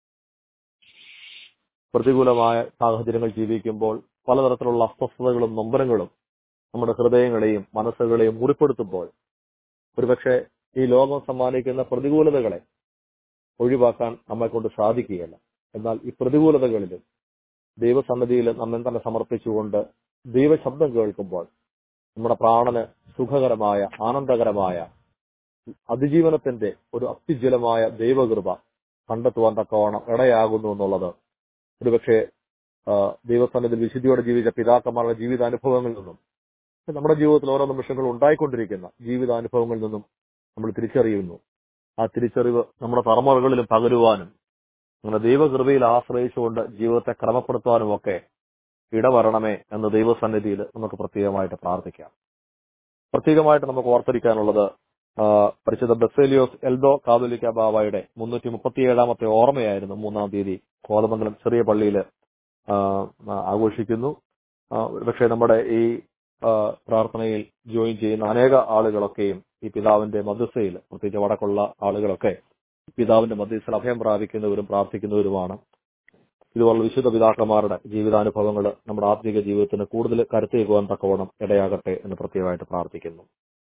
പ്രതികൂലമായ സാഹചര്യങ്ങൾ ജീവിക്കുമ്പോൾ പലതരത്തിലുള്ള അസ്വസ്ഥതകളും നൊമ്പരങ്ങളും നമ്മുടെ ഹൃദയങ്ങളെയും മനസ്സുകളെയും മുറിപ്പെടുത്തുമ്പോൾ ഒരുപക്ഷെ ഈ ലോകം സമ്മാനിക്കുന്ന പ്രതികൂലതകളെ ഒഴിവാക്കാൻ നമ്മെ കൊണ്ട് സാധിക്കുകയില്ല. എന്നാൽ ഈ പ്രതികൂലതകളിലും ദൈവസന്നിധിയിൽ നമ്മെ തന്നെ സമർപ്പിച്ചുകൊണ്ട് ദൈവശബ്ദം കേൾക്കുമ്പോൾ നമ്മുടെ പ്രാണന് സുഖകരമായ ആനന്ദകരമായ അതിജീവനത്തിന്റെ ഒരു അത്യുജ്വലമായ ദൈവകൃപ കണ്ടെത്തുവാൻ തക്കവണ്ണം ഇടയാകുന്നു എന്നുള്ളത് ഒരുപക്ഷെ ദൈവസന്നിധിയിൽ വിശുദ്ധിയോടെ ജീവിച്ച പിതാക്കന്മാരുടെ ജീവിതാനുഭവങ്ങളിൽ നിന്നും നമ്മുടെ ജീവിതത്തിൽ ഓരോ നിമിഷങ്ങളും ഉണ്ടായിക്കൊണ്ടിരിക്കുന്ന ജീവിതാനുഭവങ്ങളിൽ നിന്നും നമ്മൾ തിരിച്ചറിയുന്നു. ആ തിരിച്ചറിവ് നമ്മുടെ തലമുറകളിലും പകരുവാനും നമ്മുടെ ദൈവകൃപയിൽ ആശ്രയിച്ചുകൊണ്ട് ജീവിതത്തെ ക്രമപ്പെടുത്തുവാനും ഒക്കെ ഇടവരണമേ എന്ന ദൈവസന്നിധിയിൽ നമുക്ക് പ്രത്യേകമായിട്ട് പ്രാർത്ഥിക്കാം. പ്രത്യേകമായിട്ട് നമുക്ക് ഓർത്തിരിക്കാനുള്ളത് പരിശുദ്ധ ബസേലിയോസ് എൽദോ കാതോലിക്ക ബാവയുടെ മുന്നൂറ്റി മുപ്പത്തിയേഴാമത്തെ ഓർമ്മയായിരുന്നു മൂന്നാം തീയതി കോതമംഗലം ചെറിയ പള്ളിയിൽ ആഘോഷിക്കുന്നു. പക്ഷേ നമ്മുടെ ഈ പ്രാർത്ഥനയിൽ ജോയിൻ ചെയ്യുന്ന അനേക ആളുകളൊക്കെയും ഈ പിതാവിന്റെ മധ്യസ്ഥയിൽ, പ്രത്യേകിച്ച് വടക്കുള്ള ആളുകളൊക്കെ പിതാവിന്റെ മധ്യസ്ഥയിൽ അഭയം പ്രാപിക്കുന്നവരും പ്രാർത്ഥിക്കുന്നവരുമാണ്. ഇതുപോലുള്ള വിശുദ്ധ പിതാക്കന്മാരുടെ ജീവിതാനുഭവങ്ങൾ നമ്മുടെ ആത്മീക ജീവിതത്തിന് കൂടുതൽ കരുത്തേക്കുവാൻ തക്കവണ്ണം ഇടയാകട്ടെ എന്ന് പ്രത്യേകമായിട്ട് പ്രാർത്ഥിക്കുന്നു.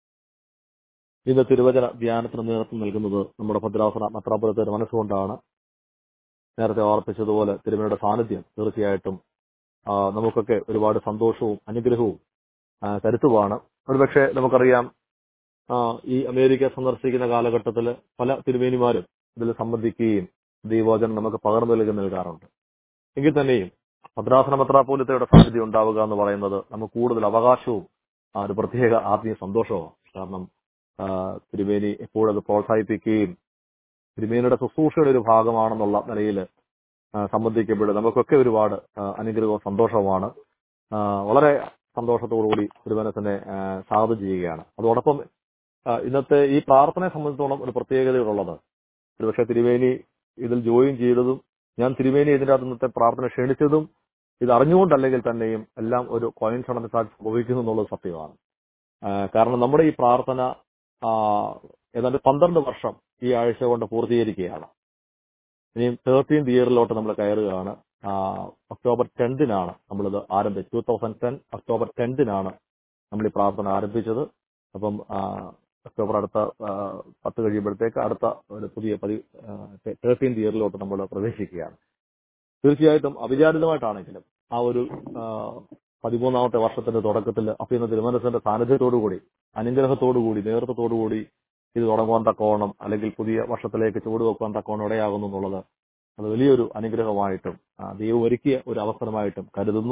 ഇന്ന് തിരുവചന ധ്യാനത്തിന് നേതൃത്വം നൽകുന്നത് നമ്മുടെ ഭദ്രാസന മെത്രാപ്പൊലീത്തയുടെ മനസ്സുകൊണ്ടാണ്. നേരത്തെ ഓർപ്പിച്ചതുപോലെ തിരുമേനിയുടെ സാന്നിധ്യം തീർച്ചയായിട്ടും നമുക്കൊക്കെ ഒരുപാട് സന്തോഷവും അനുഗ്രഹവും കരുത്തുമാണ്. ഒരുപക്ഷെ നമുക്കറിയാം, ഈ അമേരിക്ക സന്ദർശിക്കുന്ന കാലഘട്ടത്തിൽ പല തിരുമേനിമാരും ഇതിൽ സംബന്ധിക്കുകയും ദൈവവചനം നമുക്ക് പകർന്നു നൽകി നൽകാറുണ്ട്. എങ്കിൽ തന്നെയും ഭദ്രാസന മെത്രാപ്പൊലീത്തയുടെ സാന്നിധ്യം ഉണ്ടാവുക എന്ന് പറയുന്നത് നമുക്ക് കൂടുതൽ അവകാശവും ഒരു പ്രത്യേക ആത്മീയ സന്തോഷവും. കാരണം തിരുമേനി എപ്പോഴും അത് പ്രോത്സാഹിപ്പിക്കുകയും തിരുമേനിയുടെ ശുശ്രൂഷയുടെ ഒരു ഭാഗമാണെന്നുള്ള നിലയിൽ സംബന്ധിക്കപ്പെടുക നമുക്കൊക്കെ ഒരുപാട് അനുഗ്രഹവും സന്തോഷവുമാണ്. വളരെ സന്തോഷത്തോടുകൂടി തിരുമനസിനെ സ്വാഗതം ചെയ്യുകയാണ്. അതോടൊപ്പം ഇന്നത്തെ ഈ പ്രാർത്ഥനയെ സംബന്ധിച്ചോളം ഒരു പ്രത്യേകതയുള്ളത്, ഒരുപക്ഷെ തിരുമേനി ഇതിൽ ജോയിൻ ചെയ്തതും ഞാൻ തിരുമേനി ഇതിന്റെ അകത്ത് ഇന്നത്തെ പ്രാർത്ഥന ക്ഷണിച്ചതും ഇത് അറിഞ്ഞുകൊണ്ടല്ലെങ്കിൽ തന്നെയും എല്ലാം ഒരു കോയിൻസിഡൻസ് ആയി സംഭവിക്കുന്നു എന്നുള്ളത് സത്യമാണ്. കാരണം നമ്മുടെ ഈ പ്രാർത്ഥന ഏതാണ്ട് പന്ത്രണ്ട് വർഷം ഈ ആഴ്ച കൊണ്ട് പൂർത്തീകരിക്കുകയാണ്. ഇനിയും തേർട്ടീൻത് ഇയറിലോട്ട് നമ്മൾ കയറുകയാണ്. ഒക്ടോബർ ടെൻത്തിനാണ് നമ്മളിത് ആരംഭിച്ചത്. ടൂ തൗസൻഡ് ടെൻ ഒക്ടോബർ ടെൻത്തിനാണ് നമ്മൾ ഈ പ്രാർത്ഥന ആരംഭിച്ചത്. അപ്പം ഒക്ടോബർ അടുത്ത പത്ത് കഴിയുമ്പോഴത്തേക്ക് അടുത്ത ഒരു പുതിയ പതി തേർട്ടീൻത് ഇയറിലോട്ട് നമ്മൾ പ്രവേശിക്കുകയാണ്. തീർച്ചയായിട്ടും അവിചാരിതമായിട്ടാണെങ്കിലും ആ ഒരു പതിമൂന്നാമത്തെ വർഷത്തിന്റെ തുടക്കത്തിൽ അപ്പീന തിരുമനസിന്റെ സാന്നിധ്യത്തോടുകൂടി അനുഗ്രഹത്തോടുകൂടി നേതൃത്വത്തോടുകൂടി ഇത് തുടങ്ങുവാൻ തക്കോണം അല്ലെങ്കിൽ പുതിയ വർഷത്തിലേക്ക് ചുവടുവെക്കുവാൻ തക്കോണം ഇടയാകുന്നു എന്നുള്ളത് അത് വലിയൊരു അനുഗ്രഹമായിട്ടും ദൈവം ഒരുക്കിയ ഒരു അവസരമായിട്ടും കരുതുന്നു.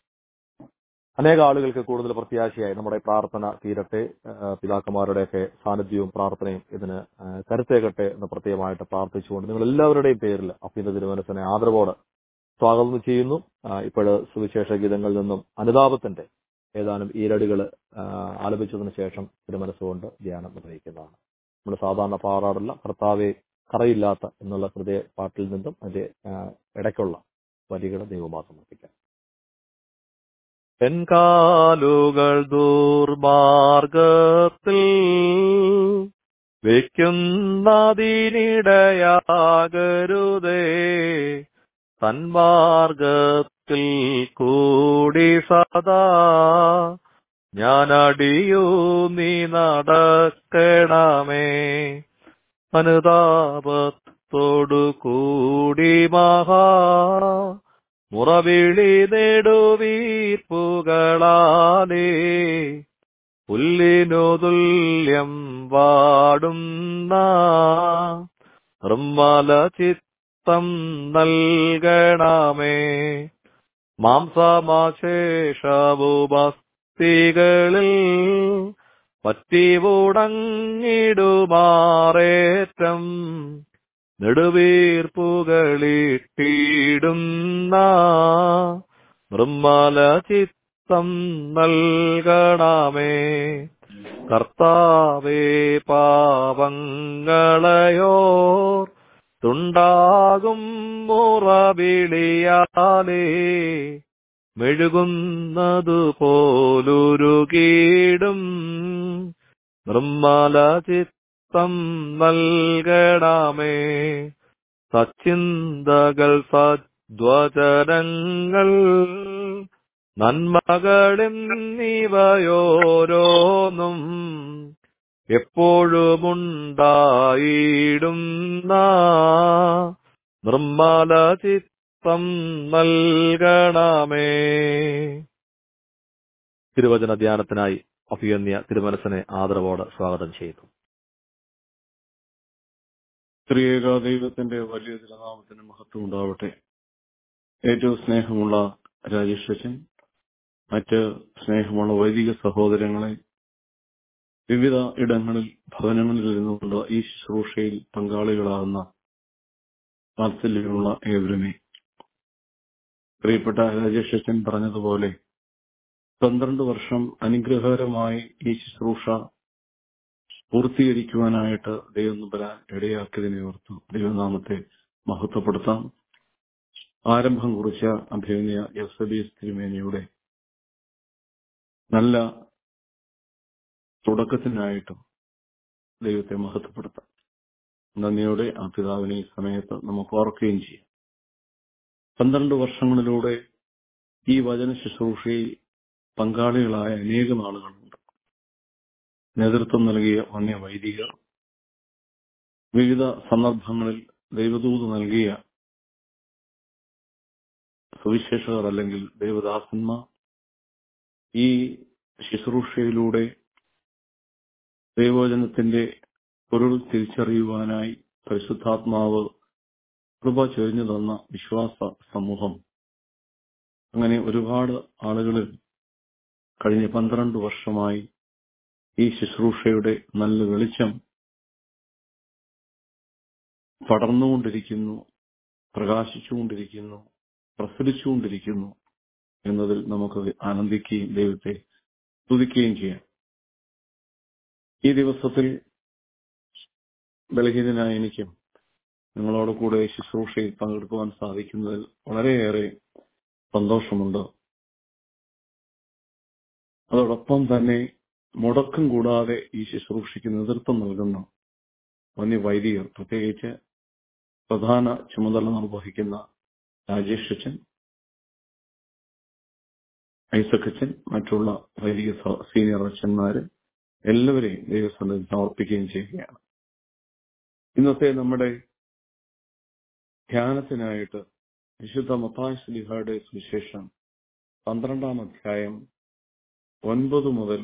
അനേക ആളുകൾക്ക് കൂടുതൽ പ്രത്യാശയായി നമ്മുടെ പ്രാർത്ഥന തീരട്ടെ. പിതാക്കന്മാരുടെയൊക്കെ സാന്നിധ്യവും പ്രാർത്ഥനയും ഇതിന് കരുത്തേകട്ടെ എന്ന് പ്രത്യേകമായിട്ട് പ്രാർത്ഥിച്ചുകൊണ്ട് നിങ്ങൾ എല്ലാവരുടെയും പേരിൽ അപ്പീന തിരുമനസിനെ ആദരവോടെ സ്വാഗതം ചെയ്യുന്നു. ഇപ്പോഴ് സുവിശേഷ ഗീതങ്ങളിൽ നിന്നും അനുതാപത്തിന്റെ ഏതാനും ഈരടികൾ ആലപിച്ചതിന് ശേഷം തിരുമനസ്സുകൊണ്ട് ധ്യാനം നിർവഹിക്കുന്നതാണ്. നമ്മൾ സാധാരണ പാറാറുള്ള കർത്താവെ കറയില്ലാത്ത എന്നുള്ള ഹൃദയ പാട്ടിൽ നിന്നും അതിന്റെ ഇടയ്ക്കുള്ള വരികൾ ദൈവമാ സമർപ്പിക്കാം. എൻകാലുകൾ ദുർമാർഗത്തിൽ വെക്കുന്നതിനിടയാകരുതേ, സന്മാർഗത്തിൽ കൂടി സദാ ഞാനടിയൂ നീ നടക്കണമേ. അനുതാപത്തോടു കൂടി മഹാ മുറവിളി നെടുവീർപ്പുകളാലേ പുല്ലിനു തുല്യം വാടുന്ന നിർമ്മല ചിത്തം നൽകണമേ. മാംസമാശേഷവുപസ്ഥികളിൽ പറ്റിവുടങ്ങിടുമാറേറ്റം നെടുവീർപ്പുകളിട്ടിടുന്ന നിർമ്മല ചിത്തം നൽകണമേ. കർത്താവേ, പാപങ്ങളയോർ തുണ്ടാകും മുറവിളിയാലേ മെഴുകുന്നതു പോലുരുകീടും നിർമ്മല ചിത്തം നൽകണമേ. സച്ചിന്തകൾ സദ്വചനങ്ങൾ നന്മകളെന്നിവയോരോന്നും എപ്പോഴുമുണ്ടായിടുന്ന നിർമ്മല ചിത്തം നൽകണമേ. തിരുവചന ധ്യാനത്തിനായി അഭിയന്യ തിരുമനസിനെ ആദരവോടെ സ്വാഗതം ചെയ്തു. ത്രിയേക ദൈവത്തിന്റെ വലിയ തിരുനാമത്തിന് മഹത്വം ഉണ്ടാവട്ടെ. ഏറ്റവും സ്നേഹമുള്ള രാജേഷ് അച്ഛൻ, മറ്റ് സ്നേഹമുള്ള വൈദിക സഹോദരങ്ങളെ, വിവിധ ഇടങ്ങളിൽ ഭവനങ്ങളിൽ നിന്നുകൊണ്ട് ഈ ശുശ്രൂഷയിൽ പങ്കാളികളാകുന്ന വാത്സല്യമുള്ള ഏവരുമേ, പ്രിയപ്പെട്ട രാജേഷ് അച്ഛൻ പറഞ്ഞതുപോലെ പന്ത്രണ്ട് വർഷം അനുഗ്രഹകരമായി ഈ ശുശ്രൂഷ പൂർത്തീകരിക്കുവാനായിട്ട് ദൈവം നമ്പരാൻ ഇടയാക്കിയതിനെ ഓർത്തു ദൈവനാമത്തെ മഹത്വപ്പെടുത്താം. ആരംഭം കുറിച്ച അഭിനയ യൗസബീസ് തിരുമേനിയുടെ നല്ല തുടക്കത്തിനായിട്ടും ദൈവത്തെ മഹത്വപ്പെടുത്താം. നന്ദിയോടെ ആ പിതാവിനെ ഈ സമയത്ത് നമുക്ക് ഓർക്കുകയും ചെയ്യാം. പന്ത്രണ്ട് വർഷങ്ങളിലൂടെ ഈ വചന ശുശ്രൂഷയിൽ പങ്കാളികളായ അനേകം ആളുകളുണ്ട്. നേതൃത്വം നൽകിയ വന്യ വൈദികർ, വിവിധ സന്ദർഭങ്ങളിൽ ദൈവദൂത് നൽകിയ സുവിശേഷകർ അല്ലെങ്കിൽ ദൈവദാസന്മാർ, ഈ ശുശ്രൂഷയിലൂടെ ദൈവവചനത്തിന്റെ പൊരുൾ തിരിച്ചറിയുവാനായി പരിശുദ്ധാത്മാവ് കൃപ ചൊരിഞ്ഞു തന്ന വിശ്വാസ സമൂഹം, അങ്ങനെ ഒരുപാട് ആളുകളിൽ കഴിഞ്ഞ പന്ത്രണ്ട് വർഷമായി ഈ ശുശ്രൂഷയുടെ നല്ല വെളിച്ചം പടർന്നുകൊണ്ടിരിക്കുന്നു, പ്രകാശിച്ചുകൊണ്ടിരിക്കുന്നു, പ്രസരിച്ചുകൊണ്ടിരിക്കുന്നു എന്നതിൽ നമുക്ക് ആനന്ദിക്കുകയും ദൈവത്തെ സ്തുതിക്കുകയും ചെയ്യാം. ഈ ദിവസത്തിൽ ബലഹീനനായ എനിക്കും നിങ്ങളോട് കൂടെ ശുശ്രൂഷയിൽ പങ്കെടുക്കുവാൻ സാധിക്കുന്നതിൽ വളരെയേറെ സന്തോഷമുണ്ട്. അതോടൊപ്പം തന്നെ മുടക്കം കൂടാതെ ഈ ശുശ്രൂഷയ്ക്ക് നേതൃത്വം നൽകുന്ന വന്യ വൈദികർ, പ്രത്യേകിച്ച് പ്രധാന ചുമതല നിർവഹിക്കുന്ന രാജേഷ് അച്ഛൻ, ഐസക് അച്ഛൻ, മറ്റുള്ള വൈദിക സീനിയർ അച്ഛന്മാര് എല്ലാവരെയും ദൈവസന്നിധിയിൽ സമർപ്പിക്കുകയും ചെയ്യുകയാണ്. ഇന്നത്തെ നമ്മുടെ ധ്യാനത്തിനായിട്ട് വിശുദ്ധ മത്തായി ശ്ലീഹായുടെ സുവിശേഷം പന്ത്രണ്ടാം അധ്യായം ഒൻപത് മുതൽ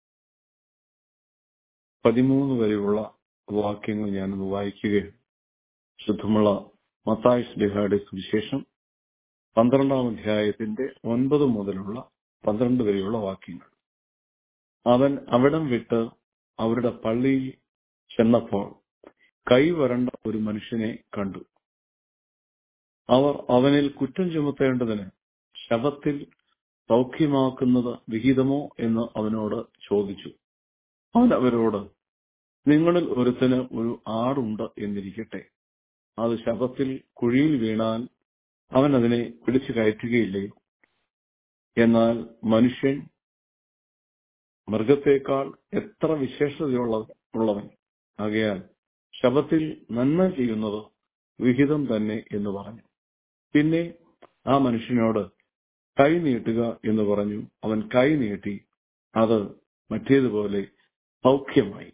പതിമൂന്ന് വരെയുള്ള വാക്യങ്ങൾ ഞാനൊന്ന് വായിക്കുകയാണ്. ശുദ്ധമുള്ള മത്തായി ശ്ലീഹായുടെ സുവിശേഷം പന്ത്രണ്ടാം അധ്യായത്തിന്റെ ഒൻപത് മുതലുള്ള പന്ത്രണ്ട് വരെയുള്ള വാക്യങ്ങൾ. അവൻ അവിടം വിട്ട് അവരുടെ പള്ളിയിൽ ചെന്നപ്പോൾ കൈവരണ്ട ഒരു മനുഷ്യനെ കണ്ടു. അവർ അവനിൽ കുറ്റം ചുമത്തേണ്ടതിന് ശബത്തിൽ സൗഖ്യമാക്കുന്നത് വിഹിതമോ എന്ന് അവനോട് ചോദിച്ചു. അവൻ അവരോട്, നിങ്ങളിൽ ഒരുത്തന് ഒരു ആടുണ്ട് എന്നിരിക്കട്ടെ. അത് ശബത്തിൽ കുഴിയിൽ വീണാൽ അവൻ അതിനെ പിടിച്ചു കയറ്റുകയില്ലയോ? എന്നാൽ മനുഷ്യൻ മൃഗത്തേക്കാൾ എത്ര വിശേഷതയുള്ള ഉള്ളവൻ. ആകയാൽ ശബത്തിൽ നന്മ ചെയ്യുന്നത് വിഹിതം തന്നെ എന്ന് പറഞ്ഞു. പിന്നെ ആ മനുഷ്യനോട് കൈ നീട്ടുക എന്ന് പറഞ്ഞു. അവൻ കൈ നീട്ടി, അത് മറ്റേതുപോലെ സൗഖ്യമായി.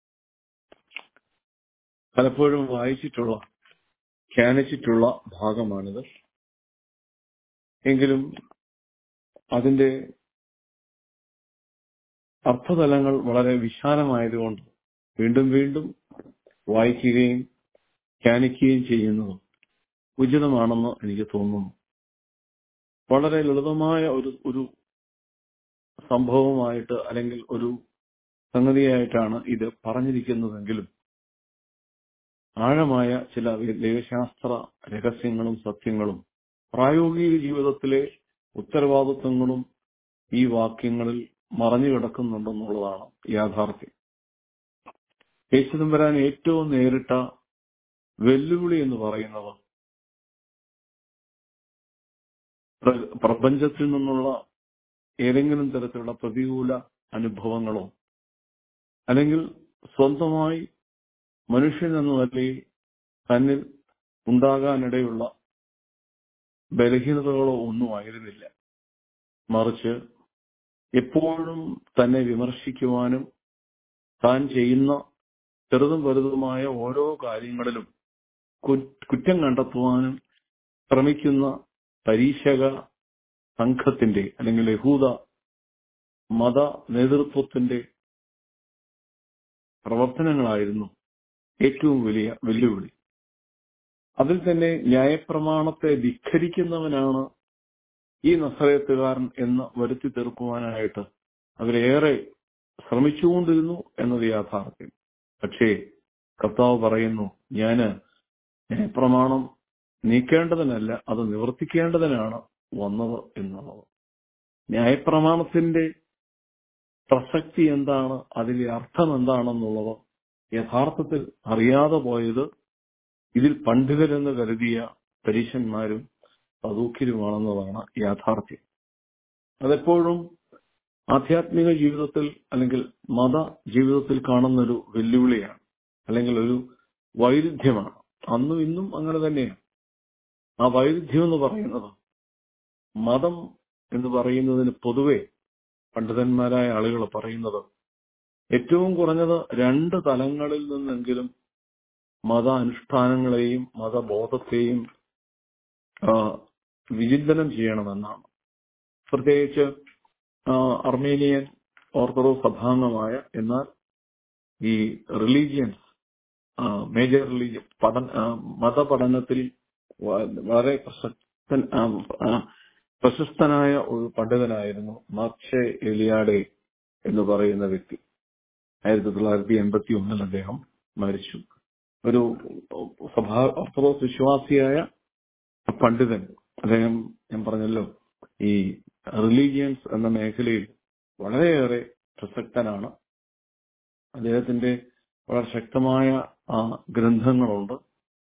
പലപ്പോഴും വായിച്ചിട്ടുള്ള ധ്യാനിച്ചിട്ടുള്ള ഭാഗമാണിത്. എങ്കിലും അതിന്റെ അർത്ഥതലങ്ങൾ വളരെ വിശാലമായതുകൊണ്ട് വീണ്ടും വീണ്ടും വായിക്കുകയും ധ്യാനിക്കുകയും ചെയ്യുന്നത് ഉചിതമാണെന്ന് എനിക്ക് തോന്നുന്നു. വളരെ ലളിതമായ ഒരു ഒരു സംഭവമായിട്ട് അല്ലെങ്കിൽ ഒരു സംഗതിയായിട്ടാണ് ഇത് പറഞ്ഞിരിക്കുന്നതെങ്കിലും ആഴമായ ചില ദൈവശാസ്ത്ര രഹസ്യങ്ങളും സത്യങ്ങളും പ്രായോഗിക ജീവിതത്തിലെ ഉത്തരവാദിത്വങ്ങളും ഈ വാക്യങ്ങളിൽ മറഞ്ഞു കിടക്കുന്നുണ്ടെന്നുള്ളതാണ് യാഥാർത്ഥ്യം. യേശുദമ്പുരാൻ ഏറ്റവും നേരിട്ട വെല്ലുവിളി എന്ന് പറയുന്നത് പ്രപഞ്ചത്തിൽ നിന്നുള്ള ഏതെങ്കിലും തരത്തിലുള്ള പ്രതികൂല അനുഭവങ്ങളോ അല്ലെങ്കിൽ സ്വന്തമായി മനുഷ്യൻ എന്ന നിലയിൽ തന്നിൽ ഉണ്ടാകാനിടയുള്ള ബലഹീനതകളോ ഒന്നും ആയിരുന്നില്ല. മറിച്ച് എപ്പോഴും തന്നെ വിമർശിക്കുവാനും താൻ ചെയ്യുന്ന ചെറുതും വലുതുമായ ഓരോ കാര്യങ്ങളിലും കുറ്റം കണ്ടെത്തുവാനും ശ്രമിക്കുന്ന പരീക്ഷക സംഘത്തിന്റെ അല്ലെങ്കിൽ യഹൂദ മത നേതൃത്വത്തിന്റെ പ്രവർത്തനങ്ങളായിരുന്നു ഏറ്റവും വലിയ വെല്ലുവിളി. അതിൽ തന്നെ ന്യായപ്രമാണത്തെ ധിക്കരിക്കുന്നവനാണ് ഈ നസറേത്തുകാരൻ എന്ന് വരുത്തി തീർക്കുവാനായിട്ട് അവരേറെ ശ്രമിച്ചുകൊണ്ടിരുന്നു എന്നത് യാഥാർത്ഥ്യം. പക്ഷേ കർത്താവ് പറയുന്നു, ഞാന് ന്യായപ്രമാണം നീക്കേണ്ടതിനല്ല, അത് നിവർത്തിക്കേണ്ടതിനാണ് വന്നത് എന്നുള്ളത്. ന്യായപ്രമാണത്തിന്റെ പ്രസക്തി എന്താണ്, അതിലെ അർത്ഥം എന്താണെന്നുള്ളത് യഥാർത്ഥത്തിൽ അറിയാതെ പോയത് ഇതിൽ പണ്ഡിതരെന്ന് കരുതിയ പരീശന്മാരും സദൂക്യരുമാണെന്നതാണ് യാഥാർത്ഥ്യം. അതെപ്പോഴും ആധ്യാത്മിക ജീവിതത്തിൽ അല്ലെങ്കിൽ മത ജീവിതത്തിൽ കാണുന്നൊരു വെല്ലുവിളിയാണ്, അല്ലെങ്കിൽ ഒരു വൈരുദ്ധ്യമാണ്. അന്നും ഇന്നും അങ്ങനെ തന്നെയാണ്. ആ വൈരുദ്ധ്യം എന്ന് പറയുന്നത് മതം എന്ന് പറയുന്നതിന് പൊതുവെ പണ്ഡിതന്മാരായ ആളുകൾ പറയുന്നത് ഏറ്റവും കുറഞ്ഞത് രണ്ട് തലങ്ങളിൽ നിന്നെങ്കിലും മത അനുഷ്ഠാനങ്ങളെയും മതബോധത്തെയും വിചിന്തനം ചെയ്യണമെന്നാണ്. പ്രത്യേകിച്ച് അർമേനിയൻ ഓർത്തഡോക്സ് സഭാംഗമായ എന്നാൽ ഈ റിലീജിയൻസ് മേജർ റിലീജിയൻ പഠന മതപഠനത്തിൽ വളരെ പ്രസക്തൻ പ്രശസ്തനായ ഒരു പണ്ഡിതനായിരുന്നു മാർഷെ എലിയാഡെ എന്ന് പറയുന്ന വ്യക്തി. ആയിരത്തി തൊള്ളായിരത്തി എൺപത്തി ഒന്നിൽ അദ്ദേഹം മരിച്ചു. ഒരു സഭാ ഓർത്തഡോക്സ് വിശ്വാസിയായ പണ്ഡിതൻ. അദ്ദേഹം ഞാൻ പറഞ്ഞല്ലോ ഈ റിലീജിയൻസ് എന്ന മേഖലയിൽ വളരെയേറെ പ്രസക്തനാണ്. അദ്ദേഹത്തിന്റെ വളരെ ശക്തമായ ഗ്രന്ഥങ്ങളുണ്ട്.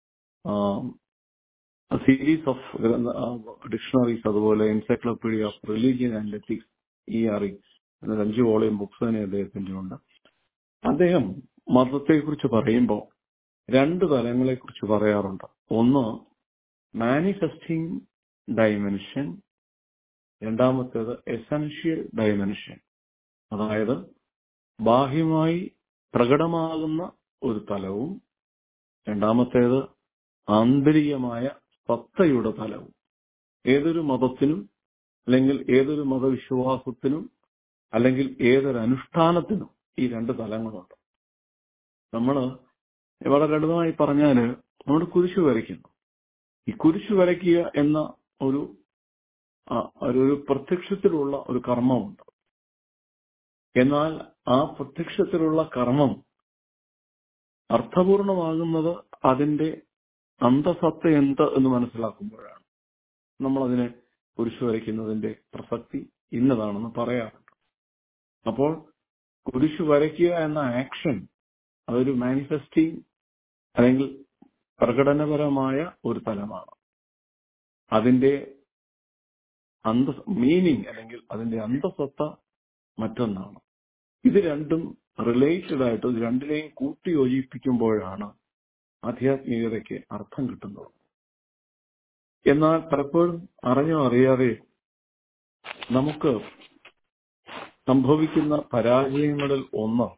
സീരീസ് ഓഫ് ഡിക്ഷണറീസ്, അതുപോലെ encyclopedia of religion and ethics, E R E എന്ന അഞ്ച് വോളിയം ബുക്സ് തന്നെ അദ്ദേഹത്തിന്റെ ഉണ്ട്. അദ്ദേഹം മതത്തെക്കുറിച്ച് പറയുമ്പോൾ രണ്ട് തലങ്ങളെ കുറിച്ച് പറയാറുണ്ട്. ഒന്ന് മാനിഫെസ്റ്റിംഗ് ഡൈമെൻഷൻ, രണ്ടാമത്തേത് എസൻഷ്യൽ ഡൈമെൻഷൻ. അതായത് ബാഹ്യമായി പ്രകടമാകുന്ന ഒരു തലവും രണ്ടാമത്തേത് ആന്തരികമായ സത്തയുടെ തലവും. ഏതൊരു മതത്തിനും അല്ലെങ്കിൽ ഏതൊരു മതവിശ്വാസത്തിനും അല്ലെങ്കിൽ ഏതൊരു അനുഷ്ഠാനത്തിനും ഈ രണ്ട് തലങ്ങളുണ്ട്. നമ്മള് വളരെ ലളിതമായി പറഞ്ഞാല് നമ്മൾ കുരിശു വരയ്ക്കുന്നു. ഈ കുരിശു വരയ്ക്കുക എന്ന ഒരു ഒരു പ്രത്യക്ഷത്തിലുള്ള ഒരു കർമ്മമുണ്ട്. എന്നാൽ ആ പ്രത്യക്ഷത്തിലുള്ള കർമ്മം അർത്ഥപൂർണമാകുന്നത് അതിന്റെ അന്തസത്ത എന്ത് എന്ന് മനസ്സിലാക്കുമ്പോഴാണ്. നമ്മളതിനെ കുരിശു വരയ്ക്കുന്നതിന്റെ പ്രസക്തി ഇന്നതാണെന്ന് പറയാറുണ്ട്. അപ്പോൾ കുരിശു വരയ്ക്കുക എന്ന ആക്ഷൻ അതൊരു മാനിഫെസ്റ്റിംഗ് അല്ലെങ്കിൽ പ്രകടനപരമായ ഒരു തലമാണ്. അതിന്റെ അന്ത മീനിങ് അല്ലെങ്കിൽ അതിന്റെ അന്തസത്ത മറ്റൊന്നാണ്. ഇത് രണ്ടും റിലേറ്റഡ് ആയിട്ട് ഇത് രണ്ടിനെയും കൂട്ടിയോജിപ്പിക്കുമ്പോഴാണ് ആധ്യാത്മികതയ്ക്ക് അർത്ഥം കിട്ടുന്നത്. എന്നാൽ പലപ്പോഴും അറിഞ്ഞോ അറിയാതെ നമുക്ക് സംഭവിക്കുന്ന പരാജയങ്ങളിൽ ഒന്ന്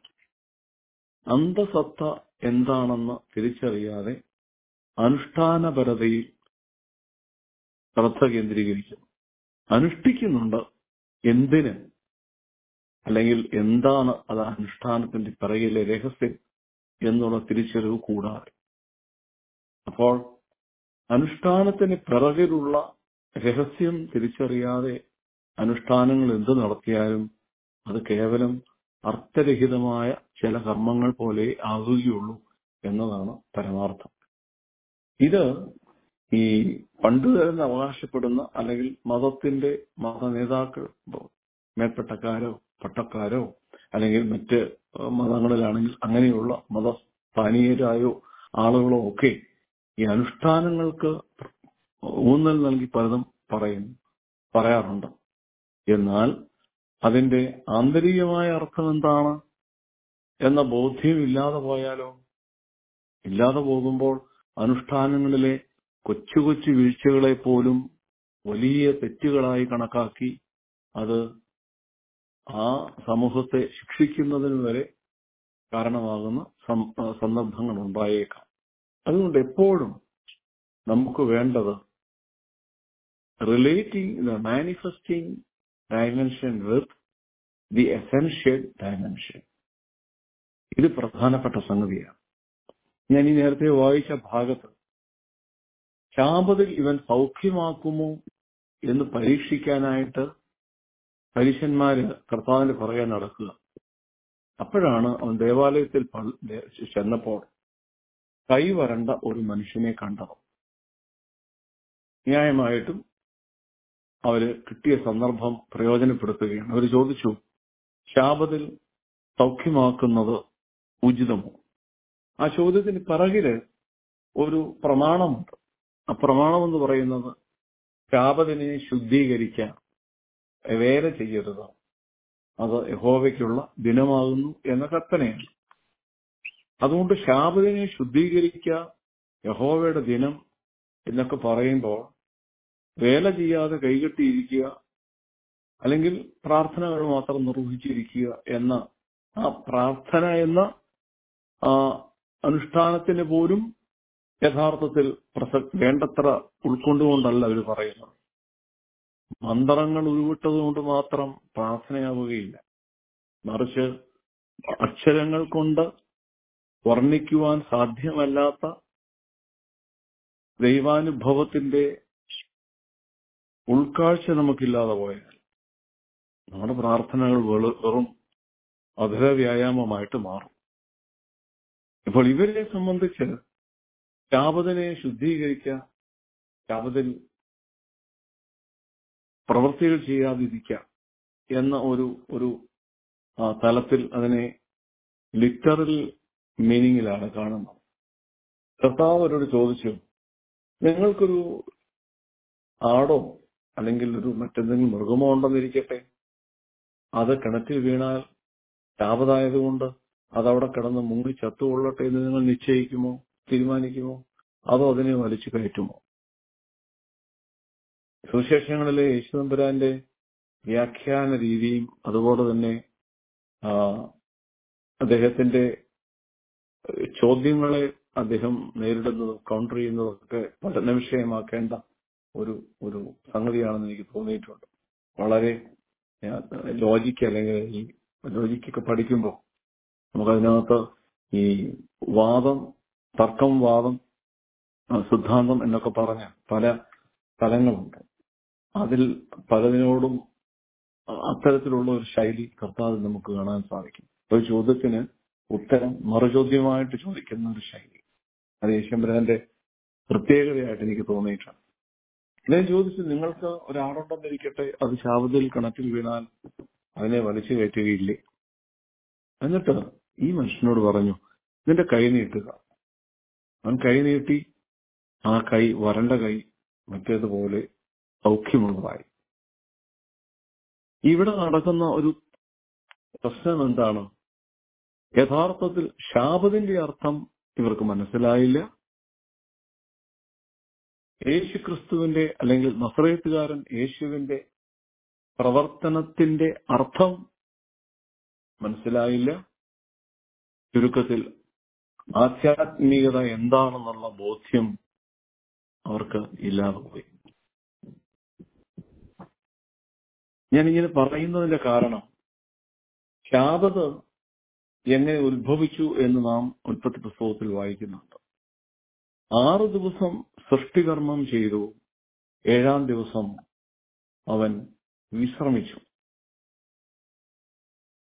അന്തസത്ത എന്താണെന്ന് തിരിച്ചറിയാതെ അനുഷ്ഠാനപരതയിൽ ശ്രദ്ധ കേന്ദ്രീകരിക്കുന്നു. അനുഷ്ഠിക്കുന്നുണ്ട്, എന്തിന് അല്ലെങ്കിൽ എന്താണ് അത് അനുഷ്ഠാനത്തിന്റെ പിറകിലെ രഹസ്യം എന്നുള്ള തിരിച്ചറിവ് കൂടാതെ. അപ്പോൾ അനുഷ്ഠാനത്തിന് പിറകിലുള്ള രഹസ്യം തിരിച്ചറിയാതെ അനുഷ്ഠാനങ്ങൾ എന്ത് നടത്തിയാലും അത് കേവലം അർത്ഥരഹിതമായ ചില കർമ്മങ്ങൾ പോലെ ആകുകയുള്ളൂ എന്നതാണ് പരമാർത്ഥം. ഇത് ഈ പണ്ടുതന്നെ അവകാശപ്പെടുന്ന അല്ലെങ്കിൽ മതത്തിന്റെ മത നേതാക്കൾ, മേൽപ്പട്ടക്കാരോ പട്ടക്കാരോ അല്ലെങ്കിൽ മറ്റ് മതങ്ങളിലാണെങ്കിൽ അങ്ങനെയുള്ള മതസ്ഥാനീയരായോ ആളുകളോ ഒക്കെ ഈ അനുഷ്ഠാനങ്ങൾക്ക് ഊന്നൽ നൽകി പലതും പറയുന്നു പറയാറുണ്ട്. എന്നാൽ അതിന്റെ ആന്തരികമായ അർത്ഥം എന്താണ് എന്ന ബോധ്യം ഇല്ലാതെ പോയാലോ? ഇല്ലാതെ പോകുമ്പോൾ അനുഷ്ഠാനങ്ങളിലെ കൊച്ചു കൊച്ചു വീഴ്ചകളെ പോലും വലിയ തെറ്റുകളായി കണക്കാക്കി അത് ആ സമൂഹത്തെ ശിക്ഷിക്കുന്നതിന് വരെ കാരണമാകുന്ന സന്ദർഭങ്ങൾ ഉണ്ടായേക്കാം. അതുകൊണ്ട് എപ്പോഴും നമുക്ക് വേണ്ടത് relating the manifesting dimension with the essential dimension. ഇത് പ്രധാനപ്പെട്ട സംഗതിയാണ്. ഞാൻ ഈ നേരത്തെ വായിച്ച ഭാഗത്ത് ശാബത്തിൽ ഇവൻ സൗഖ്യമാക്കുമോ എന്ന് പരീക്ഷിക്കാനായിട്ട് പരീശന്മാര് കർത്താവിന് പുറകെ നടക്കുക. അപ്പോഴാണ് അവൻ ദേവാലയത്തിൽ ചെന്നപ്പോൾ കൈവരണ്ട ഒരു മനുഷ്യനെ കണ്ടത്. ന്യായമായിട്ടും അവര് കിട്ടിയ സന്ദർഭം പ്രയോജനപ്പെടുത്തുകയാണ്. അവർ ചോദിച്ചു, ശാബത്തിൽ സൗഖ്യമാക്കുന്നത് ഉചിതമോ? ആ ചോദ്യത്തിന് പിറകില് ഒരു പ്രമാണമുണ്ട്. ആ പ്രമാണം എന്ന് പറയുന്നത് ശാബത്തിനെ ശുദ്ധീകരിക്കാൻ വേല ചെയ്യരുത്, അത് യഹോവയ്ക്കുള്ള ദിനമാകുന്നു എന്ന കൽപ്പനയാണ്. അതുകൊണ്ട് ശാബത്തിനെ ശുദ്ധീകരിക്കുക, യഹോവയുടെ ദിനം എന്നൊക്കെ പറയുമ്പോൾ വേല ചെയ്യാതെ കൈകെട്ടിയിരിക്കുക അല്ലെങ്കിൽ പ്രാർത്ഥനകൾ മാത്രം നിർവഹിച്ചിരിക്കുക എന്ന ആ പ്രാർത്ഥന എന്ന ആ അനുഷ്ഠാനത്തിന് പോലും യഥാർത്ഥത്തിൽ പ്രസക്തി വേണ്ടത്ര ഉൾക്കൊണ്ടുകൊണ്ടല്ല അവർ പറയുന്നത്. മന്ത്രങ്ങൾ ഉരുവിട്ടത് കൊണ്ട് മാത്രം പ്രാർത്ഥനയാവുകയില്ല, മറിച്ച് അക്ഷരങ്ങൾ കൊണ്ട് വർണ്ണിക്കുവാൻ സാധ്യമല്ലാത്ത ദൈവാനുഭവത്തിന്റെ ഉൾക്കാഴ്ച നമുക്കില്ലാതെ പോയാൽ നമ്മുടെ പ്രാർത്ഥനകൾ വെറും അധര വ്യായാമമായിട്ട് മാറും. ഇപ്പോൾ ഇവരെ സംബന്ധിച്ച് ശാബത്തിനെ ശുദ്ധീകരിക്കുക, ശാബത്തിൽ പ്രവൃത്തികൾ ചെയ്യാതിരിക്കുക എന്ന ഒരു ഒരു തലത്തിൽ അതിനെ ലിറ്ററൽ മീനിങ്ങിലാണ് കാണുന്നത്. കർത്താവ് അവരോട് ചോദിച്ചു, നിങ്ങൾക്കൊരു ആടോ അല്ലെങ്കിൽ ഒരു മറ്റെന്തെങ്കിലും മൃഗമോ ഉണ്ടെന്നിരിക്കട്ടെ, അത് കിണറ്റിൽ വീണാൽ ശാപതായതുകൊണ്ട് അതവിടെ കിടന്ന് മുങ്ങി ചത്തുകൊള്ളട്ടെ എന്ന് നിങ്ങൾ നിശ്ചയിക്കുമോ, തീരുമാനിക്കുമോ, അതോ അതിനെ വലിച്ചു കയറ്റുമോ? സുവിശേഷങ്ങളിലെ യേശുതമ്പുരാന്റെ വ്യാഖ്യാന രീതിയും അതുപോലെ തന്നെ അദ്ദേഹത്തിന്റെ ചോദ്യങ്ങളെ അദ്ദേഹം നേരിടുന്നതും കൗണ്ടർ ചെയ്യുന്നതും ഒക്കെ പഠന വിഷയമാക്കേണ്ട ഒരു ഒരു സംഗതിയാണെന്ന് എനിക്ക് തോന്നിയിട്ടുണ്ട്. വളരെ ലോജിക്ക് അല്ലെങ്കിൽ ഈ ലോജിക്കൊക്കെ പഠിക്കുമ്പോൾ നമുക്കതിനകത്ത് ഈ വാദം, തർക്കം, വാദം, സിദ്ധാന്തം എന്നൊക്കെ പറഞ്ഞ പല തലങ്ങളുണ്ട്. അതിൽ പലതിനോടും അത്തരത്തിലുള്ള ഒരു ശൈലി കർത്താവിൽ നമുക്ക് കാണാൻ സാധിക്കും. ഒരു ചോദ്യത്തിന് ഉത്തരം മറുചോദ്യമായിട്ട് ചോദിക്കുന്ന ഒരു ശൈലി, അത് യേശുതമ്പുരാന്റെ പ്രത്യേകതയായിട്ട് എനിക്ക് തോന്നിയിട്ടുണ്ട്. ഞാൻ ചോദിച്ചു, നിങ്ങൾക്ക് ഒരാളുണ്ടെന്നിരിക്കട്ടെ, അത് ശാപത്തിൽ കിണറ്റിൽ വീണാൽ അതിനെ വലിച്ചു കയറ്റുകയില്ലേ? എന്നിട്ട് ഈ മനുഷ്യനോട് പറഞ്ഞു, നിന്റെ കൈ നീട്ടുക. അവൻ കൈ നീട്ടി, ആ കൈ വരണ്ട കൈ മറ്റേതുപോലെ സൗഖ്യമുള്ളതായി. ഇവിടെ നടക്കുന്ന ഒരു പ്രശ്നം എന്താണ്? യഥാർത്ഥത്തിൽ ശാപത്തിന്റെ അർത്ഥം ഇവർക്ക് മനസ്സിലായില്ല. യേശുക്രിസ്തുവിന്റെ അല്ലെങ്കിൽ നസറേത്തുകാരൻ യേശുവിന്റെ പ്രവർത്തനത്തിന്റെ അർത്ഥം മനസ്സിലായില്ല. ചുരുക്കത്തിൽ ആധ്യാത്മികത എന്താണെന്നുള്ള ബോധ്യം അവർക്ക് ഇല്ലാതെ പോയി. ഞാനിങ്ങനെ പറയുന്നതിന്റെ കാരണം, ശാബത്ത് എങ്ങനെ ഉത്ഭവിച്ചു എന്ന് നാം ഉൽപ്പത്തി പുസ്തകത്തിൽ വായിക്കുന്നുണ്ട്. ആറു ദിവസം സൃഷ്ടികർമ്മം ചെയ്തു, ഏഴാം ദിവസം അവൻ വിശ്രമിച്ചു.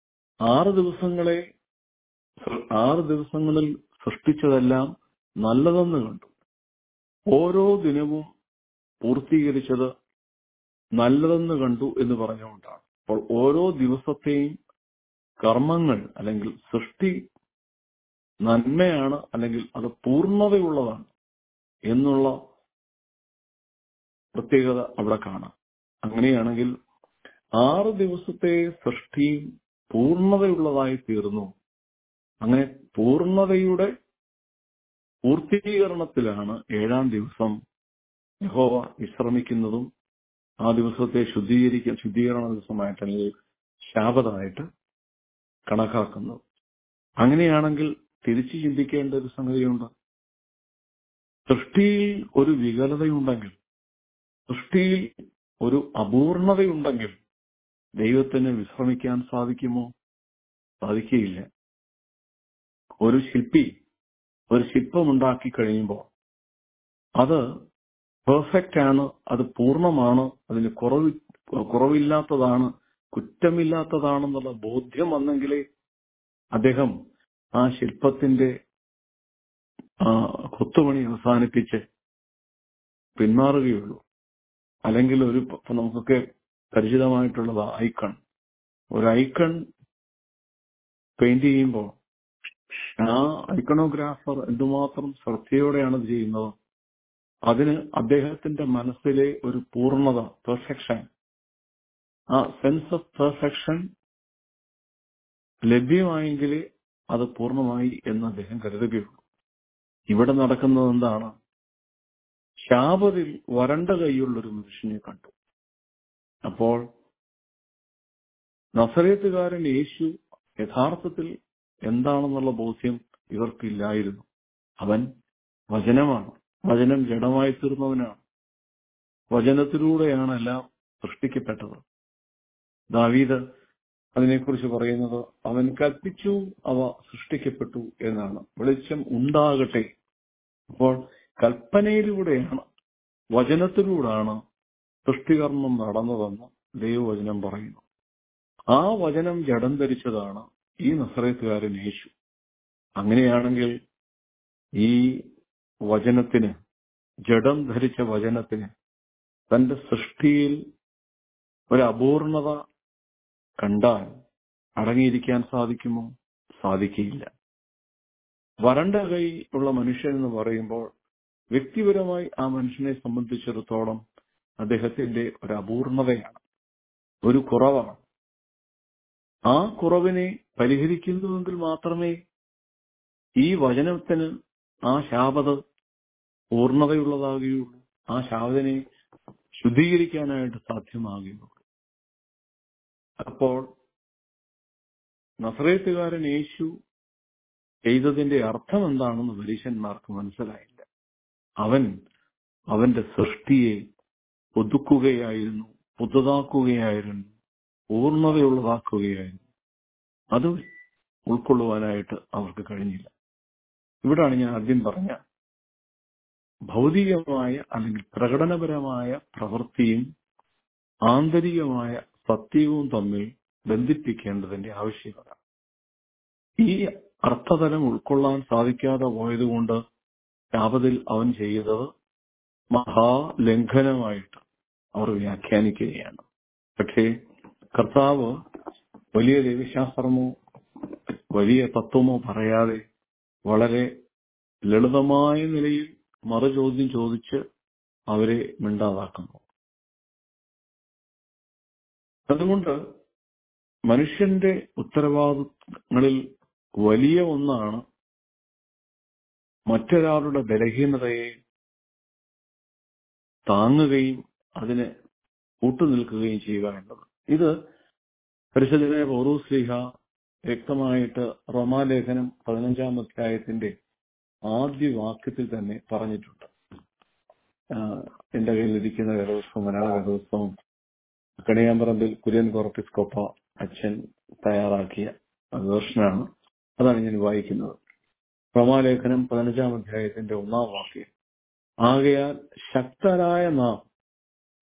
ആറ് ദിവസങ്ങളെ ആറ് ദിവസങ്ങളിൽ സൃഷ്ടിച്ചതെല്ലാം നല്ലതെന്ന് കണ്ടു. ഓരോ ദിനവും പൂർത്തീകരിച്ചത് നല്ലതെന്ന് കണ്ടു എന്ന് പറഞ്ഞുകൊണ്ടാണ്. അപ്പോൾ ഓരോ ദിവസത്തെയും കർമ്മങ്ങൾ അല്ലെങ്കിൽ സൃഷ്ടി നന്മയാണ്, അല്ലെങ്കിൽ അത് പൂർണ്ണതയുള്ളതാണ് എന്നുള്ള പ്രത്യേകത അവിടെ കാണാം. അങ്ങനെയാണെങ്കിൽ ആറ് ദിവസത്തെ സൃഷ്ടി പൂർണ്ണതയുള്ളതായി തീർന്നു. അങ്ങനെ പൂർണ്ണതയുടെ പൂർത്തീകരണത്തിലാണ് ഏഴാം ദിവസം യഹോവ വിശ്രമിക്കുന്നതും ആ ദിവസത്തെ ശുദ്ധീകരിക്കാൻ ശുദ്ധീകരണ ദിവസമായിട്ട് അല്ലെങ്കിൽ ശാബതമായിട്ട് കണക്കാക്കുന്നത്. അങ്ങനെയാണെങ്കിൽ തിരിച്ചു ചിന്തിക്കേണ്ട ഒരു സംഗതിയുണ്ട്. സൃഷ്ടിയിൽ ഒരു വികലതയുണ്ടെങ്കിൽ, സൃഷ്ടിയിൽ ഒരു അപൂർണതയുണ്ടെങ്കിൽ ദൈവത്തിന് വിശ്രമിക്കാൻ സാധിക്കുമോ? സാധിക്കുകയില്ല. ഒരു ശില്പി ഒരു ശില്പമുണ്ടാക്കി കഴിയുമ്പോൾ അത് പെർഫെക്റ്റ് ആണ്, അത് പൂർണ്ണമാണ്, അതിന് കുറവ് കുറവില്ലാത്തതാണ്, കുറ്റമില്ലാത്തതാണെന്നുള്ള ബോധ്യം വന്നെങ്കിലേ അദ്ദേഹം ആ ശില്പത്തിന്റെ കൊത്തുപണി അവസാനിപ്പിച്ച് പിന്മാറുകയുള്ളൂ. അല്ലെങ്കിൽ ഒരു നമുക്കൊക്കെ പരിചിതമായിട്ടുള്ളത് ഐക്കൺ. ഒരു ഐക്കൺ പെയിന്റ് ചെയ്യുമ്പോൾ ആ ഐക്കണോഗ്രാഫർ എന്തുമാത്രം ശ്രദ്ധയോടെയാണ് ഇത് ചെയ്യുന്നത്. അതിന് അദ്ദേഹത്തിന്റെ മനസ്സിലെ ഒരു പൂർണ്ണത, പെർഫെക്ഷൻ, ആ സെൻസ് ഓഫ് പെർഫെക്ഷൻ ലഭ്യമായെങ്കിലേ അത് പൂർണ്ണമായി എന്ന് അദ്ദേഹം കരുതുകയുള്ളൂ. ഇവിടെ നടക്കുന്നത് എന്താണ്? ശാബത്തിൽ വരണ്ട കൈയുള്ളൊരു മനുഷ്യനെ കണ്ടു. അപ്പോൾ നസറേത്തുകാരൻ യേശു യഥാർത്ഥത്തിൽ എന്താണെന്നുള്ള ബോധ്യം ഇവർക്കില്ലായിരുന്നു. അവൻ വചനമാണ്, വചനം ജഡമായി തീർന്നവനാണ്, വചനത്തിലൂടെയാണ് എല്ലാം സൃഷ്ടിക്കപ്പെട്ടത്. ദാവീദ് അതിനെക്കുറിച്ച് പറയുന്നത് അവൻ കൽപ്പിച്ചു, അവ സൃഷ്ടിക്കപ്പെട്ടു എന്നാണ്. വെളിച്ചം ഉണ്ടാകട്ടെ. അപ്പോൾ കൽപ്പനയിലൂടെയാണ്, വചനത്തിലൂടെയാണ് സൃഷ്ടികർമ്മം നടന്നതെന്ന് ദൈവവചനം പറയുന്നു. ആ വചനം ജഡം ധരിച്ചതാണ് ഈ നസറേത്തുകാരൻ യേശു. അങ്ങനെയാണെങ്കിൽ ഈ വചനത്തിന്, ജഡം ധരിച്ച വചനത്തിന് തന്റെ സൃഷ്ടിയിൽ ഒരു അപൂർണത കണ്ടാൽ അടങ്ങിയിരിക്കാൻ സാധിക്കുമോ? സാധിക്കുകയില്ല. വരണ്ട കൈ ഉള്ള മനുഷ്യൻ എന്ന് പറയുമ്പോൾ വ്യക്തിപരമായി ആ മനുഷ്യനെ സംബന്ധിച്ചിടത്തോളം അദ്ദേഹത്തിന്റെ ഒരു അപൂർണതയാണ്, ഒരു കുറവാണ്. ആ കുറവിനെ പരിഹരിക്കുന്നുവെങ്കിൽ മാത്രമേ ഈ വചനത്തിന് ആ ശാബത പൂർണ്ണതയുള്ളതാകുകയുള്ളൂ, ആ ശാബത്തിനെ ശുദ്ധീകരിക്കാനായിട്ട് സാധ്യമാകുകയുള്ളൂ. അപ്പോൾ നസറേത്തുകാരൻ യേശു ചെയ്തതിന്റെ അർത്ഥം എന്താണെന്ന് പരീശന്മാർക്ക് മനസ്സിലായില്ല. അവൻ അവന്റെ സൃഷ്ടിയെ പുതുക്കുകയായിരുന്നു, പുതുതാക്കുകയായിരുന്നു, പൂർണ്ണതയുള്ളതാക്കുകയായിരുന്നു. അത് ഉൾക്കൊള്ളുവാനായിട്ട് അവർക്ക് കഴിഞ്ഞില്ല. ഇവിടാണ് ഞാൻ ആദ്യം പറഞ്ഞ ഭൗതികമായ അല്ലെങ്കിൽ പ്രകടനപരമായ പ്രവൃത്തിയും ആന്തരികമായ സത്യവും തമ്മിൽ ബന്ധിപ്പിക്കേണ്ടതിന്റെ ആവശ്യകത. ഈ അർത്ഥതലം ഉൾക്കൊള്ളാൻ സാധിക്കാതെ പോയതുകൊണ്ട് ശാപത്തിൽ അവൻ ചെയ്തത് മഹാലംഘനമായിട്ട് അവർ വ്യാഖ്യാനിക്കുകയാണ്. പക്ഷേ കർത്താവ് വലിയ ദൈവശാസ്ത്രമോ വലിയ തത്വമോ പറയാതെ വളരെ ലളിതമായ നിലയിൽ മറുചോദ്യം ചോദിച്ച് അവരെ മിണ്ടാതാക്കുന്നു. അതുകൊണ്ട് മനുഷ്യന്റെ ഉത്തരവാദിത്തങ്ങളിൽ വലിയ ഒന്നാണ് മറ്റൊരാളുടെ ബലഹീനതയെ താങ്ങുകയും അതിന് കൂട്ടുനിൽക്കുകയും ചെയ്യുക എന്നത്. ഇത് പരിശുദ്ധനായ പൗലോസ്ലീഹ വ്യക്തമായിട്ട് റോമാലേഖനം പതിനഞ്ചാം അധ്യായത്തിന്റെ ആദ്യ വാക്യത്തിൽ തന്നെ പറഞ്ഞിട്ടുണ്ട്. എന്റെ കയ്യിലിരിക്കുന്ന വേദപുസ്തകം മലയാള വേദപുസ്തകം കണിയാമ്പറമ്പിൽ കുര്യൻ കോർപ്പിസ്കോപ്പ അച്ഛൻ തയ്യാറാക്കിയ വേർഷനാണ്. അതാണ് ഞാൻ വായിക്കുന്നത്. റോമാലേഖനം പതിനഞ്ചാം അധ്യായത്തിന്റെ ഒന്നാം വാക്യം: ആകയാൽ ശക്തരായ നാം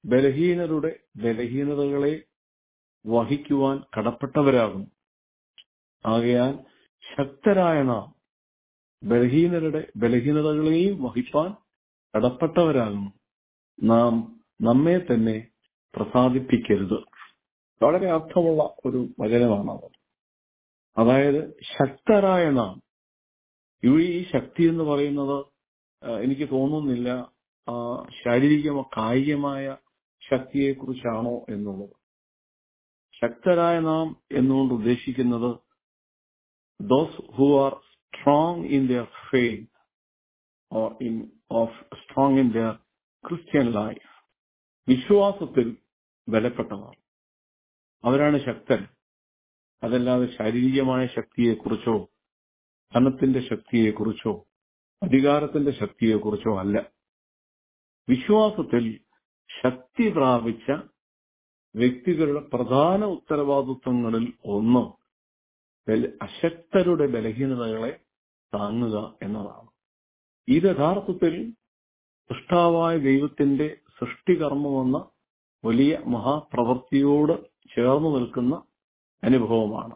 ബലഹീനരുടെ ബലഹീനതകളെ വഹിക്കുവാൻ കടപ്പെട്ടവരാകുന്നു. ആകയാൽ ശക്തരായ നാം ബലഹീനരുടെ ബലഹീനതകളെയും വഹിപ്പാൻ കടപ്പെട്ടവരാകുന്നു. നാം നമ്മെ തന്നെ പ്രസാദിപ്പിക്കരുത്. വളരെ അർത്ഥമുള്ള ഒരു വചനമാണത്. അതായത് ശക്തരായ നാം, ഇവിടെ ഈ ശക്തി എന്ന് പറയുന്നത് എനിക്ക് തോന്നുന്നില്ല ശാരീരികമോ കായികമായ ശക്തിയെ കുറിച്ചാണോ എന്നുള്ളത്. ശക്തരായ നാം എന്നുകൊണ്ട് ഉദ്ദേശിക്കുന്നത് those who are strong in their faith or in of strong in their Christian life. വിശ്വാസത്തിൽ ബലപ്പെട്ടവർ, അവരാണ് ശക്തൻ. അതല്ലാതെ ശാരീരികമായ ശക്തിയെക്കുറിച്ചോ ധനത്തിന്റെ ശക്തിയെക്കുറിച്ചോ അധികാരത്തിന്റെ ശക്തിയെക്കുറിച്ചോ അല്ല. വിശ്വാസത്തിൽ ശക്തി പ്രാപിച്ച വ്യക്തികളുടെ പ്രധാന ഉത്തരവാദിത്വങ്ങളിൽ ഒന്ന് അശക്തരുടെ ബലഹീനതകളെ താങ്ങുക എന്നതാണ്. ഇത് യഥാർത്ഥത്തിൽ സൃഷ്ടാവായ ദൈവത്തിന്റെ സൃഷ്ടികർമ്മമെന്ന വലിയ മഹാപ്രവൃത്തിയോട് ചേർന്നു നിൽക്കുന്ന അനുഭവമാണ്.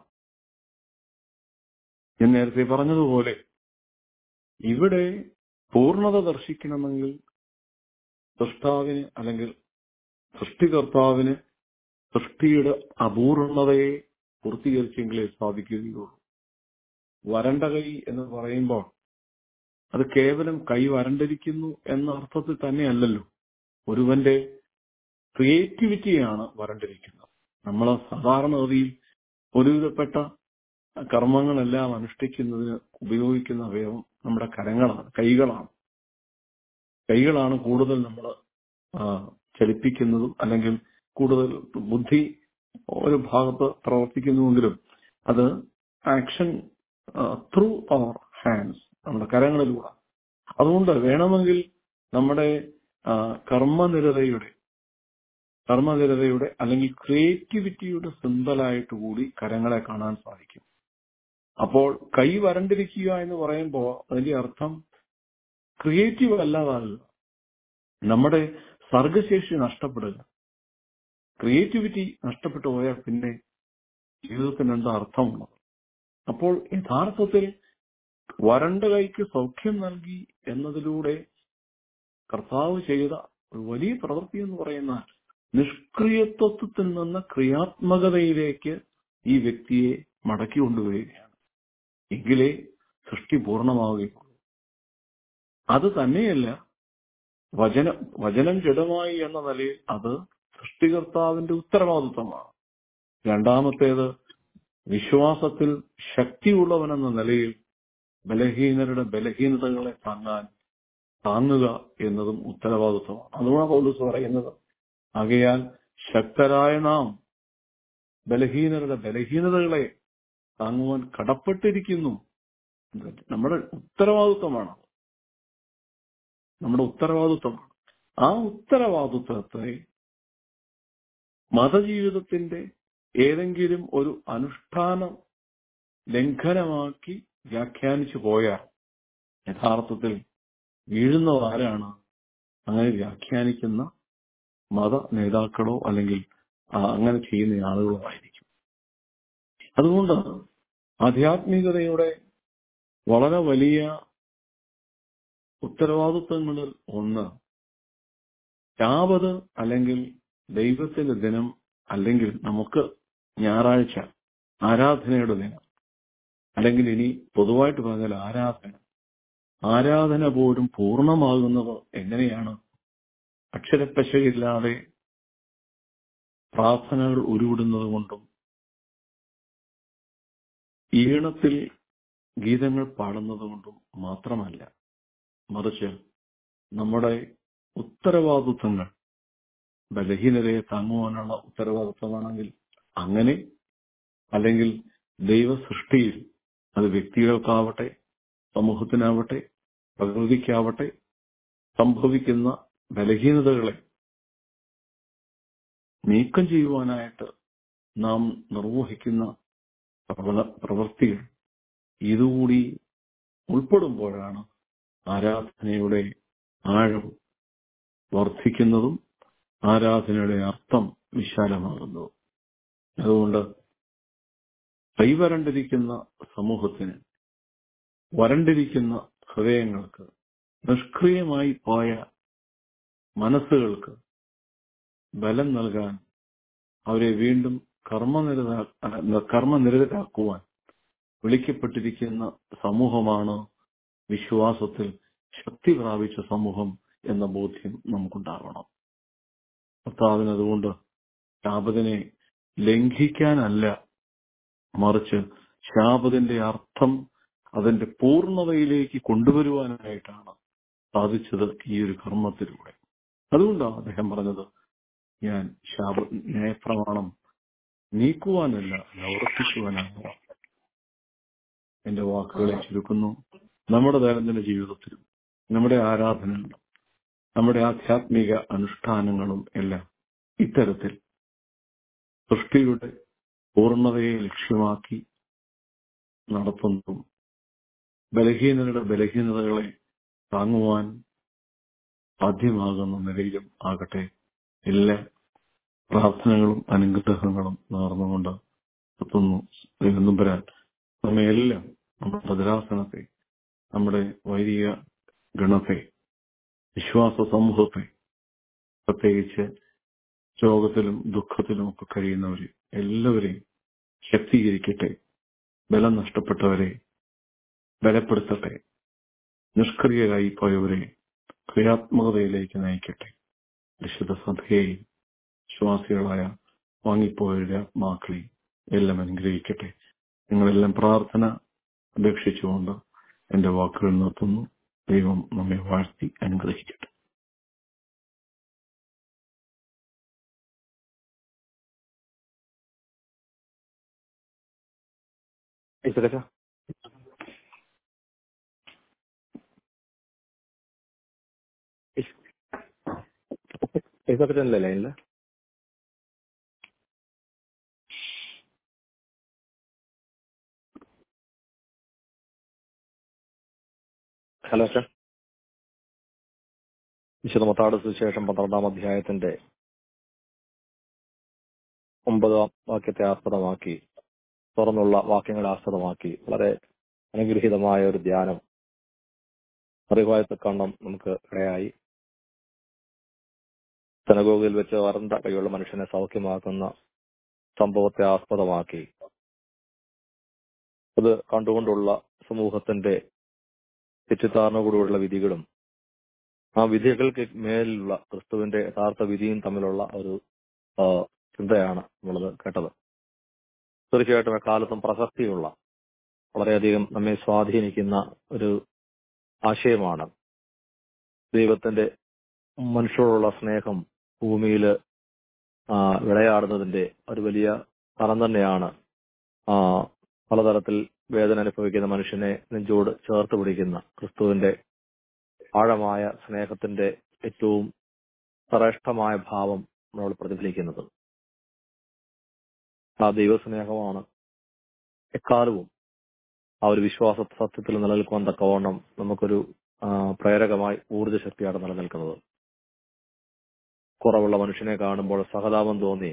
ഞാൻ നേരത്തെ പറഞ്ഞതുപോലെ ഇവിടെ പൂർണ്ണത ദർശിക്കണമെങ്കിൽ സൃഷ്ടാവിന് അല്ലെങ്കിൽ സൃഷ്ടികർത്താവിന് സൃഷ്ടിയുടെ അപൂർണതയെ പൂർത്തീകരിച്ചെങ്കിലേ സാധിക്കുകയുള്ളൂ. വരണ്ട കൈ എന്ന് പറയുമ്പോൾ അത് കേവലം കൈ വരണ്ടിരിക്കുന്നു എന്ന അർത്ഥത്തിൽ തന്നെയല്ലല്ലോ. ഒരുവന്റെ ക്രിയേറ്റിവിറ്റിയാണ് വരണ്ടിരിക്കുന്നത്. നമ്മൾ സാധാരണഗതിയിൽ ഒരുവിധപ്പെട്ട കർമ്മങ്ങളെല്ലാം അനുഷ്ഠിക്കുന്നതിന് ഉപയോഗിക്കുന്ന അവയവം നമ്മുടെ കരങ്ങളാണ്, കൈകളാണ്. കൈകളാണ് കൂടുതൽ നമ്മൾ ചലിപ്പിക്കുന്നതും അല്ലെങ്കിൽ കൂടുതൽ ബുദ്ധി ഒരു ഭാഗത്ത് പ്രവർത്തിക്കുന്നുവെങ്കിലും അത് ആക്ഷൻ ത്രൂ അവർ ഹാൻഡ്സ്, നമ്മുടെ കരങ്ങളിലൂടെ. അതുകൊണ്ട് വേണമെങ്കിൽ നമ്മുടെ കർമ്മനിരതയുടെ കർമ്മനിരതയുടെ അല്ലെങ്കിൽ ക്രിയേറ്റിവിറ്റിയുടെ സിമ്പലായിട്ട് കൂടി കരങ്ങളെ കാണാൻ സാധിക്കും. അപ്പോൾ കൈ വരണ്ടിരിക്കുക എന്ന് പറയുമ്പോൾ അതിന്റെ അർത്ഥം ക്രിയേറ്റീവ് അല്ലാതാകുക, നമ്മുടെ സർഗശേഷി നഷ്ടപ്പെടുക. ക്രിയേറ്റിവിറ്റി നഷ്ടപ്പെട്ടു പോയാൽ പിന്നെ ജീവിതത്തിന് എന്താ അർത്ഥമുള്ളത്? അപ്പോൾ യഥാർത്ഥത്തിൽ വരണ്ട കൈക്ക് സൗഖ്യം നൽകി എന്നതിലൂടെ കർത്താവ് ചെയ്ത ഒരു വലിയ പ്രവൃത്തി എന്ന് പറയുന്ന നിഷ്ക്രിയത്വത്തിൽ നിന്ന് ക്രിയാത്മകതയിലേക്ക് ഈ വ്യക്തിയെ മടക്കി കൊണ്ടുവരികയാണ്. എങ്കിലേ സൃഷ്ടി പൂർണ്ണമാവുകയുള്ളൂ. അത് തന്നെയല്ല, വചനം വചനം ജഡമായി എന്ന നിലയിൽ അത് സൃഷ്ടികർത്താവിന്റെ ഉത്തരവാദിത്വമാണ്. രണ്ടാമത്തേത്, വിശ്വാസത്തിൽ ശക്തിയുള്ളവനെന്ന നിലയിൽ ബലഹീനരുടെ ബലഹീനതകളെ താങ്ങാൻ താങ്ങുക എന്നതും ഉത്തരവാദിത്വമാണ്. അതുമാണ് പൗലോസ് പറയുന്നത്, ആകയാൽ ശക്തരായ നാം ബലഹീനരുടെ ബലഹീനതകളെ താങ്ങുവാൻ കടപ്പെട്ടിരിക്കുന്നു. നമ്മുടെ ഉത്തരവാദിത്വമാണ് നമ്മുടെ ഉത്തരവാദിത്വമാണ് ആ ഉത്തരവാദിത്വത്തെ മതജീവിതത്തിന്റെ ഏതെങ്കിലും ഒരു അനുഷ്ഠാന ലംഘനമാക്കി വ്യാഖ്യാനിച്ചു പോയാൽ യഥാർത്ഥത്തിൽ വീഴുന്നത് ആരാണ്? അങ്ങനെ വ്യാഖ്യാനിക്കുന്ന മത നേതാക്കളോ അല്ലെങ്കിൽ അങ്ങനെ ചെയ്യുന്ന ആളുകളോ ആയിരിക്കും. അതുകൊണ്ട് ആധ്യാത്മികതയുടെ വളരെ വലിയ ഉത്തരവാദിത്വങ്ങളിൽ ഒന്ന് ശാബത് അല്ലെങ്കിൽ ദൈവത്തിന്റെ ദിനം, അല്ലെങ്കിൽ നമുക്ക് ഞായറാഴ്ച ആരാധനയുടെ ദിനം, അല്ലെങ്കിൽ ഇനി പൊതുവായിട്ട് പറഞ്ഞാൽ ആരാധന ആരാധന പോലും പൂർണ്ണമാകുന്നത് എങ്ങനെയാണ്? അക്ഷരപ്പശയില്ലാതെ പ്രാർത്ഥനകൾ ഉരുവിടുന്നത് കൊണ്ടും ഈണത്തിൽ ഗീതങ്ങൾ പാടുന്നത് കൊണ്ടും മാത്രമല്ല, മറിച്ച് നമ്മുടെ ഉത്തരവാദിത്വങ്ങൾ ബലഹീനതയെ താങ്ങുവാനുള്ള ഉത്തരവാദിത്വമാണെങ്കിൽ അങ്ങനെ, അല്ലെങ്കിൽ ദൈവ സൃഷ്ടിയിൽ അത് വ്യക്തികൾക്കാവട്ടെ സമൂഹത്തിനാവട്ടെ പ്രകൃതിക്കാവട്ടെ സംഭവിക്കുന്ന ബലഹീനതകളെ നീക്കം ചെയ്യുവാനായിട്ട് നാം നിർവഹിക്കുന്ന പ്രവൃത്തികൾ ഇതുകൂടി ഉൾപ്പെടുമ്പോഴാണ് ആരാധനയുടെ ആഴം വർദ്ധിക്കുന്നതും ആരാധനയുടെ അർത്ഥം വിശാലമാകുന്നതും. അതുകൊണ്ട് കൈവരണ്ടിരിക്കുന്ന സമൂഹത്തിന്, വരണ്ടിരിക്കുന്ന ഹൃദയങ്ങൾക്ക്, നിഷ്ക്രിയമായി പോയ മനസ്സുകൾക്ക് ബലം നൽകാൻ, അവരെ വീണ്ടും കർമ്മനിരത കർമ്മനിരതരാക്കുവാൻ വിളിക്കപ്പെട്ടിരിക്കുന്ന സമൂഹമാണ് വിശ്വാസത്തിൽ ശക്തി പ്രാപിച്ച സമൂഹം എന്ന ബോധ്യം നമുക്കുണ്ടാവണം. കർത്താവിന് അതുകൊണ്ട് ശാപത്തിനെ ലംഘിക്കാനല്ല, മറിച്ച് ശാപത്തിന്റെ അർത്ഥം അതിന്റെ പൂർണ്ണതയിലേക്ക് കൊണ്ടുവരുവാനായിട്ടാണ് സാധിച്ചത് ഈ ഒരു കർമ്മത്തിലൂടെ. അതുകൊണ്ടാണ് അദ്ദേഹം പറഞ്ഞത്, ഞാൻ ശാപ ന്യായപ്രമാണം നീക്കുവാനല്ല, ഉറപ്പിക്കുവാനാണ്. എന്റെ വാക്കുകളെ ചുരുക്കുന്നു. നമ്മുടെ ദൈനംദിന ജീവിതത്തിലും നമ്മുടെ ആരാധനകളും നമ്മുടെ ആധ്യാത്മിക അനുഷ്ഠാനങ്ങളും എല്ലാം ഇത്തരത്തിൽ സൃഷ്ടിയുടെ പൂർണ്ണതയെ ലക്ഷ്യമാക്കി നടത്തുന്നതും ബലഹീനരുടെ ബലഹീനതകളെ താങ്ങുവാൻ സാധ്യമാകുന്ന നിലയിലും ആകട്ടെ. എല്ലാ പ്രാർത്ഥനകളും അനുഗ്രഹങ്ങളും നേർന്നുകൊണ്ട് എത്തുന്നു. ദൈവം വരാൻ നമ്മയെല്ലാം, നമ്മുടെ ഭദ്രാസനത്തെ, നമ്മുടെ വൈദിക ഗണത്തെ, വിശ്വാസ സമൂഹത്തെ, പ്രത്യേകിച്ച് രോഗത്തിലും ദുഃഖത്തിലും ഒക്കെ കഴിയുന്നവരെ എല്ലാവരെയും ശക്തീകരിക്കട്ടെ. ബലം നഷ്ടപ്പെട്ടവരെ ബലപ്പെടുത്തട്ടെ. നിഷ്ക്രിയരായി പോയവരെ ക്രിയാത്മകതയിലേക്ക് നയിക്കട്ടെ. വിശുദ്ധ സഭയെയും വിശ്വാസികളായ വാങ്ങിപ്പോയവരുടെ ആത്മാക്കളെയും എല്ലാം അനുഗ്രഹിക്കട്ടെ. നിങ്ങളെല്ലാം പ്രാർത്ഥന അപേക്ഷിച്ചുകൊണ്ട് എന്റെ വാക്കുകൾ നിർത്തുന്നു. ദൈവം നമ്മെ വാഴ്ത്തി അനുഗ്രഹിക്കട്ടെ. ഇതൊക്കെ ലൈനില് ഹലോ സർ. വിശുദ്ധ മത്തായിയുടെ സുവിശേഷം പന്ത്രണ്ടാം അധ്യായത്തിന്റെ ഒമ്പതാം വാക്യത്തെ ആസ്പദമാക്കി, തുറന്നുള്ള വാക്യങ്ങളെ ആസ്പദമാക്കി വളരെ അനുഗ്രഹീതമായ ഒരു ധ്യാനം അറിവായത്തെ കണ്ണം നമുക്ക് ഇടയായി. സനഗോഗിൽ വെച്ച് വരണ്ട കൈയുള്ള മനുഷ്യനെ സൗഖ്യമാക്കുന്ന സംഭവത്തെ ആസ്പദമാക്കി അത് കണ്ടുകൊണ്ടുള്ള സമൂഹത്തിന്റെ തെറ്റിദ്ധാരണയോടുകൂടിയുള്ള വിധികളും ആ വിധികൾക്ക് മേലുള്ള ക്രിസ്തുവിന്റെ യഥാർത്ഥ വിധിയും തമ്മിലുള്ള ഒരു ചിന്തയാണ് നമ്മളത് കേട്ടത്. തീർച്ചയായിട്ടും എക്കാലത്തും പ്രസക്തിയുള്ള, വളരെയധികം നമ്മെ സ്വാധീനിക്കുന്ന ഒരു ആശയമാണ്. ദൈവത്തിന്റെ മനുഷ്യരോടുള്ള സ്നേഹം ഭൂമിയിൽ വിളയാടുന്നതിന്റെ ഒരു വലിയ തലം തന്നെയാണ് പലതരത്തിൽ വേദന അനുഭവിക്കുന്ന മനുഷ്യനെ നെഞ്ചോട് ചേർത്ത് പിടിക്കുന്ന ക്രിസ്തുവിന്റെ ആഴമായ സ്നേഹത്തിന്റെ ഏറ്റവും ശ്രേഷ്ഠമായ ഭാവം നമ്മൾ പ്രതിഫലിക്കുന്നത്. ആ ദൈവസ്നേഹമാണ് എക്കാലവും ആ ഒരു വിശ്വാസ സത്യത്തിൽ നിലനിൽക്കുവാൻ തക്കവണ്ണം നമുക്കൊരു പ്രേരകമായി ഊർജ്ജശക്തിയാണ് നിലനിൽക്കുന്നത്. കുറവുള്ള മനുഷ്യനെ കാണുമ്പോൾ സഹതാപം തോന്നി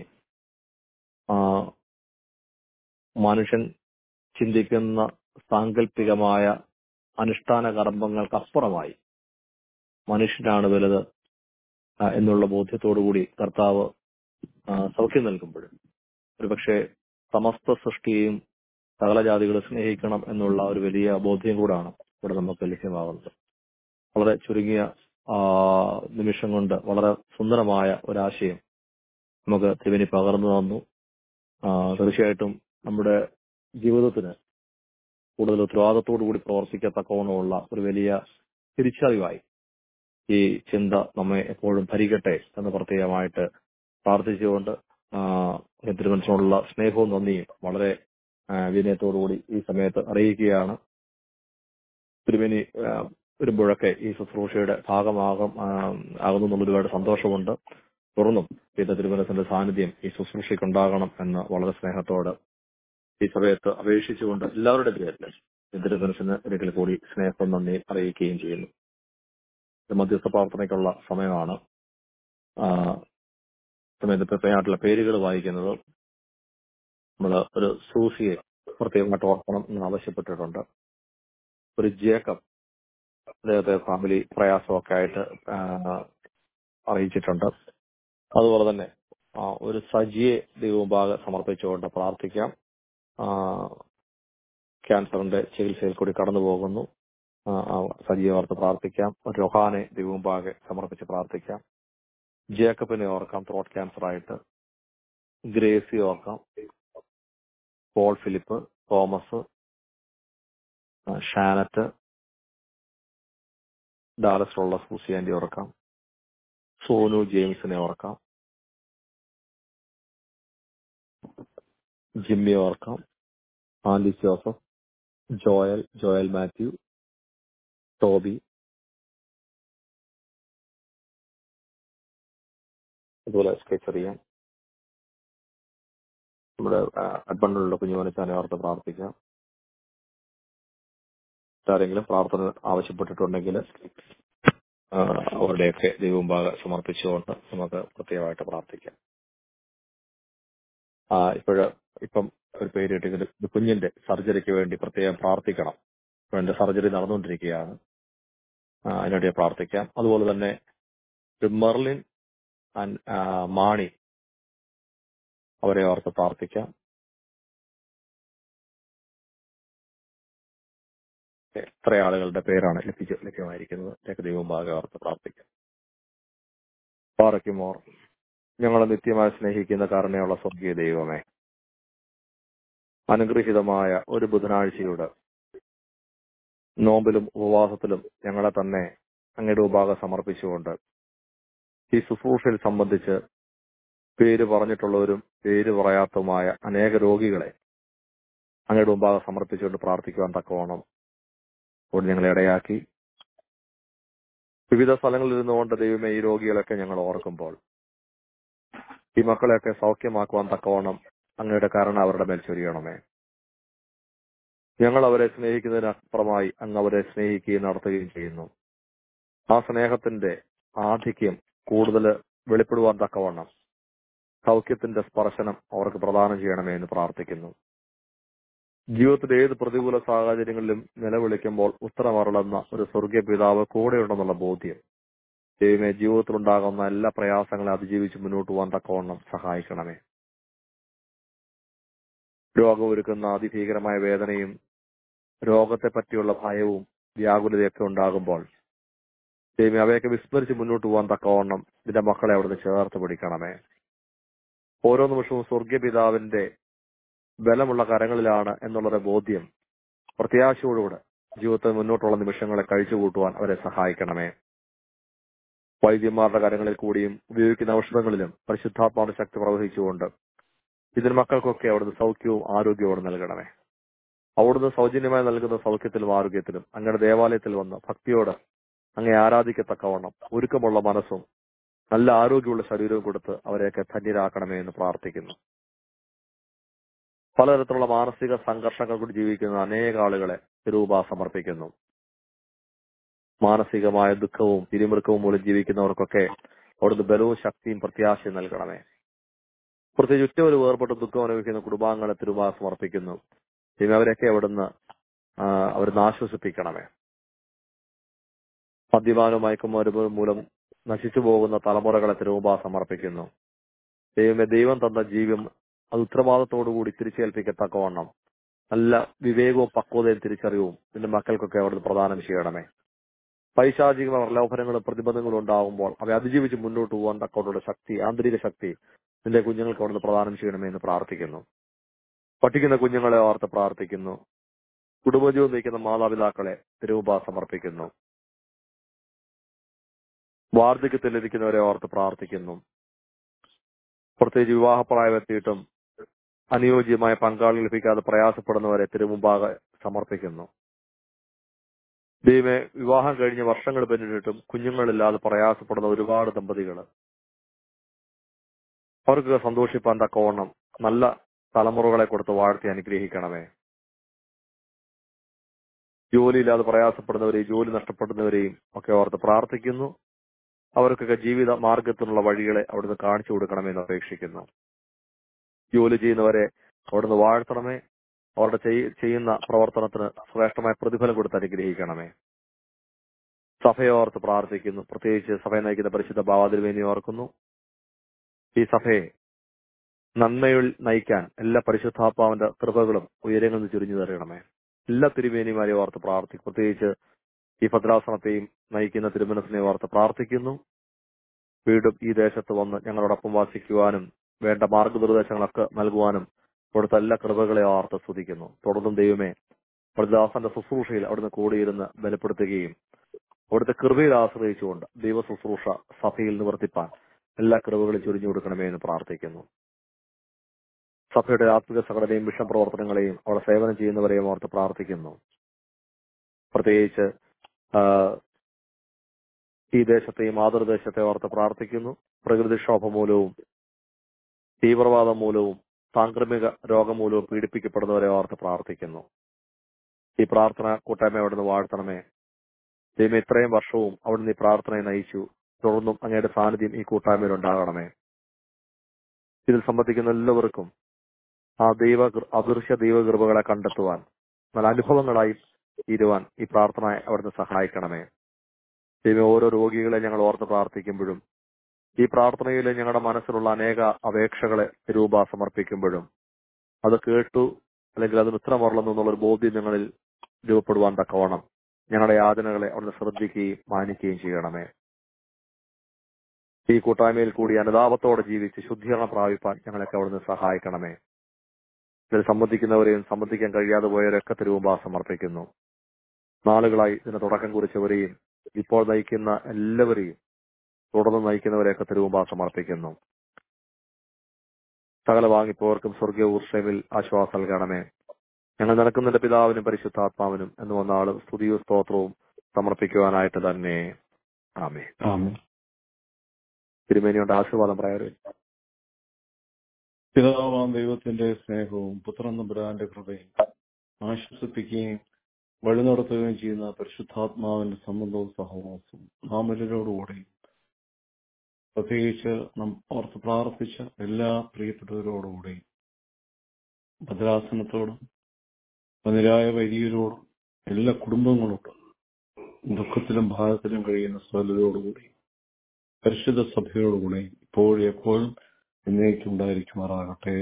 മനുഷ്യൻ ചിന്തിക്കുന്ന സാങ്കല്പികമായ അനുഷ്ഠാന കർമ്മങ്ങൾക്കപ്പുറമായി മനുഷ്യനാണ് വലുത് എന്നുള്ള ബോധ്യത്തോടുകൂടി കർത്താവ് സൗഖ്യം നൽകുമ്പോഴും ഒരുപക്ഷെ സമസ്ത സൃഷ്ടിയെയും സകല ജാതികളെ സ്നേഹിക്കണം എന്നുള്ള ഒരു വലിയ ബോധ്യം കൂടാണ് ഇവിടെ നമുക്ക് ലഭ്യമാകുന്നത്. വളരെ ചുരുങ്ങിയ നിമിഷം കൊണ്ട് വളരെ സുന്ദരമായ ഒരാശയം നമുക്ക് തിരുമേനി പകർന്നു തന്നു. തീർച്ചയായിട്ടും നമ്മുടെ ജീവിതത്തിന് കൂടുതൽ ഉത്തരവാദിത്തോടു കൂടി പ്രവർത്തിക്കത്തക്കവണ്ണമുള്ള ഒരു വലിയ തിരിച്ചറിവായി ഈ ചിന്ത നമ്മെ എപ്പോഴും ഭരിക്കട്ടെ എന്ന് പ്രത്യേകമായിട്ട് പ്രാർത്ഥിച്ചുകൊണ്ട് തിരുമനസിനോടുള്ള സ്നേഹവും നന്ദിയും വളരെ വിനയത്തോടുകൂടി ഈ സമയത്ത് അറിയിക്കുകയാണ്. തിരുമേനി വരുമ്പോഴൊക്കെ ഈ ശുശ്രൂഷയുടെ ഭാഗമാകും ആകുന്നു എന്നുള്ള ഒരുപാട് സന്തോഷമുണ്ട്. തുറന്നും ഇത് തിരുമനസിന്റെ സാന്നിധ്യം ഈ ശുശ്രൂഷയ്ക്കുണ്ടാകണം എന്ന് വളരെ സ്നേഹത്തോട് ഈ സമയത്ത് അപേക്ഷിച്ചുകൊണ്ട് എല്ലാവരുടെ പേരിൽ തിരുമനസിന് ഒരിക്കൽ കൂടി സ്നേഹം നന്ദി അറിയിക്കുകയും ചെയ്യുന്നു. മധ്യസ്ഥ പ്രാർത്ഥനയ്ക്കുള്ള സമയമാണ്. സമയത്ത് പ്രത്യേകമായിട്ടുള്ള പേരുകൾ വായിക്കുന്നത് നമ്മൾ ഒരു സൂസിയെ പ്രത്യേകമായിട്ട് ഓർക്കണം എന്ന് ആവശ്യപ്പെട്ടിട്ടുണ്ട്. ഒരു ജേക്കബ് അദ്ദേഹത്തെ ഫാമിലി പ്രയാസമൊക്കെ ആയിട്ട് ആ, അറിയിച്ചിട്ടുണ്ട്. അതുപോലെ തന്നെ ആ, ഒരു സജിയെ ദൈവമുമ്പാകെ സമർപ്പിച്ചുകൊണ്ട് പ്രാർത്ഥിക്കാം. ആ, ക്യാൻസറിന്റെ ചികിത്സയിൽ കൂടി കടന്നു പോകുന്നു. ആ, ആ, സജിയെ ഓർത്ത് പ്രാർത്ഥിക്കാം. ഒരു രൊഹാനെ ദൈവമുമ്പാകെ സമർപ്പിച്ച് പ്രാർത്ഥിക്കാം. ജേക്കബിനെ ഓർക്കാം, ത്രോട്ട് ക്യാൻസർ ആയിട്ട്. ഗ്രേസി ഓർക്കാം. പോൾ ഫിലിപ്പ്, തോമസ്, ആ, ഷാനറ്റ്, ഡാലസിലുള്ള സൂസി ആന്റി ഓർക്കാം. സോനു ജെയിംസിനെ ഓർക്കാം. ജിമ്മി ഓർക്കാം. Andy Joseph, Joel Joel Mathew, Toby, അതുപോലെ സ്കെച്ചറിയാം. നമ്മുടെ അഡ്ബണ്ടിലുള്ള കുഞ്ഞുമനച്ചാനെ ഓർത്ത് പ്രാർത്ഥിക്കാം. ആരെങ്കിലും പ്രാർത്ഥന ആവശ്യപ്പെട്ടിട്ടുണ്ടെങ്കിൽ ആ, അവരുടെയൊക്കെ ദൈവമുമ്പാകെ സമർപ്പിച്ചുകൊണ്ട് നമുക്ക് പ്രത്യേകമായിട്ട് പ്രാർത്ഥിക്കാം. ആ ഇപ്പോഴ് ഇപ്പം ഒരു പേര് കിട്ടിയത് കുഞ്ഞിന്റെ സർജറിക്ക് വേണ്ടി പ്രത്യേകം പ്രാർത്ഥിക്കണം. ഇപ്പൊ എന്റെ സർജറി നടന്നുകൊണ്ടിരിക്കുകയാണ്. ആ, അതിനുവേണ്ടി പ്രാർത്ഥിക്കാം. അതുപോലെ തന്നെ ഒരു മെർലിൻ ആൻഡ് ആ, മാണി, അവരെ ഓർത്ത് പ്രാർത്ഥിക്കാം. എത്ര ആളുകളുടെ പേരാണ് ലഭിച്ച് ലഭ്യമായിരിക്കുന്നത്, ഇതൊക്കെ ദൈവമുമ്പാകെ ഓർത്ത് പ്രാർത്ഥിക്കാം. പാറയ്ക്കുമോർ, ഞങ്ങളെ നിത്യമായി സ്നേഹിക്കുന്ന കരുണയുള്ള സ്വർഗീയ ദൈവമേ, അനുഗ്രഹീതമായ ഒരു ബുധനാഴ്ചയുടെ നോമ്പിലും ഉപവാസത്തിലും ഞങ്ങളെ തന്നെ അങ്ങയുടെ മുമ്പാകെ സമർപ്പിച്ചുകൊണ്ട് ഈ ശുശ്രൂഷയിൽ സംബന്ധിച്ച് പേര് പറഞ്ഞിട്ടുള്ളവരും പേര് പറയാത്തതുമായ അനേക രോഗികളെ അങ്ങയുടെ മുമ്പാകെ സമർപ്പിച്ചുകൊണ്ട് പ്രാർത്ഥിക്കുവാൻ തക്കവണ്ണം കൊണ്ട് ഞങ്ങളെ ഇടയാക്കി. വിവിധ സ്ഥലങ്ങളിൽ ഇരുന്നുകൊണ്ട് ദൈവമേ ഈ രോഗികളൊക്കെ ഞങ്ങൾ ഓർക്കുമ്പോൾ ഈ മക്കളെയൊക്കെ സൗഖ്യമാക്കുവാൻ തക്കവണ്ണം അങ്ങയുടെ കരുണ അവരുടെ മേൽ ചൊരിയണമേ. ഞങ്ങൾ അവരെ സ്നേഹിക്കുന്നതിനപ്പുറമായി അങ്ങ് അവരെ സ്നേഹിക്കുകയും നടത്തുകയും ചെയ്യുന്നു. ആ സ്നേഹത്തിന്റെ ആധിക്യം കൂടുതൽ വെളിപ്പെടുവാൻ തക്കവണ്ണം സൗഖ്യത്തിന്റെ സ്പർശനം അവർക്ക് പ്രദാനം ചെയ്യണമേ എന്ന് പ്രാർത്ഥിക്കുന്നു. ജീവിതത്തിലെ ഏത് പ്രതികൂല സാഹചര്യങ്ങളിലും നിലവിളിക്കുമ്പോൾ ഉത്തരമറളുന്ന ഒരു സ്വർഗീയ പിതാവ് കൂടെയുണ്ടെന്നുള്ള ബോധ്യം ദൈവമേ ജീവിതത്തിലുണ്ടാകുന്ന എല്ലാ പ്രയാസങ്ങളെ അതിജീവിച്ച് മുന്നോട്ട് പോകാൻ തക്കവണ്ണം സഹായിക്കണമേ. രോഗം ഒരുക്കുന്ന അതിഭീകരമായ വേദനയും രോഗത്തെ പറ്റിയുള്ള ഭയവും വ്യാകുലതയൊക്കെ ഉണ്ടാകുമ്പോൾ ദൈവമേ അവയൊക്കെ വിസ്മരിച്ച് മുന്നോട്ട് പോകാൻ തക്കവണ്ണം ഇതിന്റെ മക്കളെ അവിടുന്ന് ചേർത്ത് പിടിക്കണമേ. ഓരോ നിമിഷവും സ്വർഗീയ പിതാവിന്റെ ബലമുള്ള കരങ്ങളിലാണ് എന്നുള്ളൊരു ബോധ്യം പ്രത്യാശയോടുകൂടെ ജീവിതത്തിൽ മുന്നോട്ടുള്ള നിമിഷങ്ങളെ കഴിച്ചു കൂട്ടുവാൻ അവരെ സഹായിക്കണമേ. വൈദ്യന്മാരുടെ കരങ്ങളിൽ കൂടിയും ഉപയോഗിക്കുന്ന ഔഷധങ്ങളിലും പരിശുദ്ധാത്മാവിന്റെ ശക്തി പ്രവഹിച്ചുകൊണ്ട് ഇതിന് മക്കൾക്കൊക്കെ അവിടുന്ന് സൗഖ്യവും ആരോഗ്യവും നൽകണമേ. അവിടുന്ന് സൗജന്യമായി നൽകുന്ന സൗഖ്യത്തിലും ആരോഗ്യത്തിലും അങ്ങയുടെ ദേവാലയത്തിൽ വന്ന് ഭക്തിയോട് അങ്ങേ ആരാധിക്കത്തക്കവണ്ണം ഒരുക്കമുള്ള മനസ്സും നല്ല ആരോഗ്യമുള്ള ശരീരവും കൊടുത്ത് അവരെയൊക്കെ ധന്യരാക്കണമേ എന്ന് പ്രാർത്ഥിക്കുന്നു. പലതരത്തിലുള്ള മാനസിക സംഘർഷങ്ങൾ കൂടി ജീവിക്കുന്ന അനേക ആളുകളെ തിരുമുമ്പാ സമർപ്പിക്കുന്നു. മാനസികമായ ദുഃഖവും പിരിമുറുക്കവും മൂലം ജീവിക്കുന്നവർക്കൊക്കെ അവിടുന്ന് ബലവും ശക്തിയും പ്രത്യാശയും നൽകണമേ. പ്രത്യേകിച്ച് ഉറ്റവര് വേർപെട്ട് ദുഃഖം അനുഭവിക്കുന്ന കുടുംബാംഗങ്ങളെ തിരുമുമ്പാ സമർപ്പിക്കുന്നു. പിന്നെ അവരൊക്കെ അവിടുന്ന് അവിടുന്ന് ആശ്വസിപ്പിക്കണമേ. മദ്യപാനവും മയക്കുമരുന്നും മൂലം നശിച്ചു പോകുന്ന തലമുറകളെ തിരുമുമ്പാ സമർപ്പിക്കുന്നു. ദൈവമേ, ദൈവം തന്ന ജീവൻ അത് ഉത്തരവാദിത്തോടുകൂടി തിരിച്ചേൽപ്പിക്കത്തക്കവണ്ണം നല്ല വിവേകവും പക്വതയും തിരിച്ചറിവും നിന്റെ മക്കൾക്കൊക്കെ അവിടുന്ന് പ്രദാനം ചെയ്യണമേ. പൈശാചികമായ പ്രലോഭനങ്ങളും പ്രതിബന്ധങ്ങളും ഉണ്ടാകുമ്പോൾ അവയെ അതിജീവിച്ച് മുന്നോട്ട് പോകാൻ തക്കവണ്ണമുള്ള ശക്തി, ആന്തരിക ശക്തി നിന്റെ കുഞ്ഞുങ്ങൾക്ക് അവിടുന്ന് പ്രദാനം ചെയ്യണമേ എന്ന് പ്രാർത്ഥിക്കുന്നു. പഠിക്കുന്ന കുഞ്ഞുങ്ങളെ ഓർത്ത് പ്രാർത്ഥിക്കുന്നു. കുടുംബജീവൻ നയിക്കുന്ന മാതാപിതാക്കളെ തിരുമുമ്പാ സമർപ്പിക്കുന്നു. വാർദ്ധക്യത്തിലിരിക്കുന്നവരെ ഓർത്ത് പ്രാർത്ഥിക്കുന്നു. പ്രത്യേകിച്ച് വിവാഹപ്രായമെത്തിയിട്ടും അനുയോജ്യമായ പങ്കാളി ലഭിക്കാതെ പ്രയാസപ്പെടുന്നവരെ തിരുമുമ്പാകെ സമർപ്പിക്കുന്നു. ദൈവമേ, വിവാഹം കഴിഞ്ഞ് വർഷങ്ങൾ പിന്നിട്ടിട്ടും കുഞ്ഞുങ്ങളില്ലാതെ പ്രയാസപ്പെടുന്ന ഒരുപാട് ദമ്പതികൾ, അവർക്ക് സന്തോഷിപ്പാൻ തക്കവണ്ണം നല്ല തലമുറകളെ കൊടുത്ത് വാഴ്ത്തി അനുഗ്രഹിക്കണമേ. ജോലിയില്ലാതെ പ്രയാസപ്പെടുന്നവരെയും ജോലി നഷ്ടപ്പെടുന്നവരെയും ഒക്കെ ഓർത്ത് പ്രാർത്ഥിക്കുന്നു. അവർക്കൊക്കെ ജീവിത മാർഗത്തിനുള്ള വഴികളെ അവിടുന്ന് കാണിച്ചു കൊടുക്കണമെന്ന് അപേക്ഷിക്കുന്നു. ജോലി ചെയ്യുന്നവരെ അവിടുന്ന് വാഴ്ത്തണമേ. അവരുടെ ചെയ്യുന്ന പ്രവർത്തനത്തിന് ശ്രേഷ്ഠമായ പ്രതിഫലം കൊടുത്ത് അനുഗ്രഹിക്കണമേ. സഭയെ ഓർത്ത് പ്രാർത്ഥിക്കുന്നു. പ്രത്യേകിച്ച് സഭയെ നയിക്കുന്ന പരിശുദ്ധ ബാവാതിരുമേനിയെ ഓർക്കുന്നു. ഈ സഭയെ നന്മയിൽ നയിക്കാൻ എല്ലാ പരിശുദ്ധാത്മാവിന്റെ കൃപകളും ഉയരങ്ങളിൽ നിന്ന് ചുരിഞ്ഞു തരണമേ. എല്ലാ തിരുമേനിമാരെയും ഓർത്ത് പ്രാർത്ഥിക്കും. പ്രത്യേകിച്ച് ഈ ഭദ്രാസനത്തെയും നയിക്കുന്ന തിരുമനസിനെ ഓർത്ത് പ്രാർത്ഥിക്കുന്നു. വീണ്ടും ഈ ദേശത്ത് വന്ന് ഞങ്ങളോടൊപ്പം വാസിക്കുവാനും വേണ്ട മാർഗനിർദ്ദേശങ്ങളൊക്കെ നൽകുവാനും അവിടുത്തെ എല്ലാ കൃപകളെ ഓർത്ത് സ്തുതിക്കുന്നു. തുടർന്നും ദൈവമേ അവിടുത്തെ ദാസന്റെ ശുശ്രൂഷയിൽ അവിടുന്ന് കൂടിയിരുന്ന് ബലപ്പെടുത്തുകയും അവിടുത്തെ കൃപയിൽ ആശ്രയിച്ചുകൊണ്ട് ദൈവ ശുശ്രൂഷ സഭയിൽ നിവർത്തിപ്പാൻ എല്ലാ കൃപകളും ചൊരിഞ്ഞു കൊടുക്കണമേ എന്ന് പ്രാർത്ഥിക്കുന്നു. സഭയുടെ ആത്മിക സംഘടനയും മിഷൻ പ്രവർത്തനങ്ങളെയും അവിടെ സേവനം ചെയ്യുന്നവരെയും ഓർത്ത് പ്രാർത്ഥിക്കുന്നു. പ്രത്യേകിച്ച് ഈ ദേശത്തെയും മാതൃദേശത്തെ ഓർത്ത് പ്രാർത്ഥിക്കുന്നു. പ്രകൃതിക്ഷോഭം മൂലവും തീവ്രവാദം മൂലവും സാംക്രമിക രോഗം മൂലവും പീഡിപ്പിക്കപ്പെടുന്നവരെ ഓർത്ത് പ്രാർത്ഥിക്കുന്നു. ഈ പ്രാർത്ഥന കൂട്ടായ്മ അവിടുന്ന് വാഴ്ത്തണമേ. ദൈവം ഇത്രയും വർഷവും അവിടുന്ന് ഈ പ്രാർത്ഥനയെ നയിച്ചു. തുടർന്നും അങ്ങയുടെ സാന്നിധ്യം ഈ കൂട്ടായ്മയിൽ ഉണ്ടാകണമേ. ഇതിൽ സംബന്ധിക്കുന്ന എല്ലാവർക്കും ആ ദൈവ അദൃശ്യ ദൈവകൃപകളെ കണ്ടെത്തുവാൻ നല്ല അനുഭവങ്ങളായി തീരുവാൻ ഈ പ്രാർത്ഥന അവിടുന്ന് സഹായിക്കണമേ. ദൈവം ഓരോ രോഗികളെ ഞങ്ങൾ ഓർത്ത് പ്രാർത്ഥിക്കുമ്പോഴും ഈ പ്രാർത്ഥനയിൽ ഞങ്ങളുടെ മനസ്സിലുള്ള അനേക അപേക്ഷകളെ രൂപ സമർപ്പിക്കുമ്പോഴും അത് കേട്ടു അല്ലെങ്കിൽ അതിന് ഉത്തരമറലെന്നു എന്നുള്ളൊരു ബോധ്യം ഞങ്ങളിൽ രൂപപ്പെടുവാൻ തക്കവണ്ണം ഞങ്ങളുടെ യാതനകളെ അവിടുന്ന് ശ്രദ്ധിക്കുകയും മാനിക്കുകയും ചെയ്യണമേ. ഈ കൂട്ടായ്മയിൽ കൂടി അനുതാപത്തോടെ ജീവിച്ച് ശുദ്ധീകരണം പ്രാപിപ്പാൻ ഞങ്ങളൊക്കെ അവിടുന്ന് സഹായിക്കണമേ. ഇതിൽ സംബന്ധിക്കുന്നവരെയും സംബന്ധിക്കാൻ കഴിയാതെ പോയവരൊക്കെ തിരുവുമ്പാ സമർപ്പിക്കുന്നു. നാളുകളായി ഇതിന് തുടക്കം കുറിച്ചവരെയും ഇപ്പോൾ നയിക്കുന്ന എല്ലാവരെയും തുടർന്ന് നയിക്കുന്നവരെയൊക്കെ തിരുവുമ്പാ സമർപ്പിക്കുന്നു. സകല വാങ്ങിപ്പോവർക്കും സ്വർഗീയ ഊർഷമിൽ ആശ്വാസം നൽകണമേ. ഞങ്ങൾ നടക്കുന്നതിന്റെ പിതാവിനും പരിശുദ്ധാത്മാവിനും എന്ന് വന്നാളും സ്തുതിയും സ്തോത്രവും സമർപ്പിക്കുവാനായിട്ട് തന്നെ ആമേ. തിരുമേനിയുടെ ആശീർവാദം പറയാറ്. പിതാവാം ദൈവത്തിന്റെ സ്നേഹവും പുത്രൻ തമ്പുരാന്റെ കൃപയും ആശ്വസിപ്പിക്കുകയും വഴി നടത്തുകയും ചെയ്യുന്ന പരിശുദ്ധാത്മാവിന്റെ സംബന്ധവും സഹവാസവും നാം എല്ലാവരോടുകൂടി പ്രത്യേകിച്ച് നാം ഓർത്ത് പ്രാർത്ഥിച്ച എല്ലാ പ്രിയപ്പെട്ടവരോടുകൂടി ഭദ്രാസനത്തോടും നിരായ വൈദികരോടും എല്ലാ കുടുംബങ്ങളോടും ദുഃഖത്തിലും ഭാരത്തിലും കഴിയുന്ന സ്ഥലരോടുകൂടി പരിശുദ്ധ സഭയോടുകൂടി ഇപ്പോഴും എപ്പോഴും എന്നേക്കും ഉണ്ടായിരിക്കുമാറാകട്ടെ.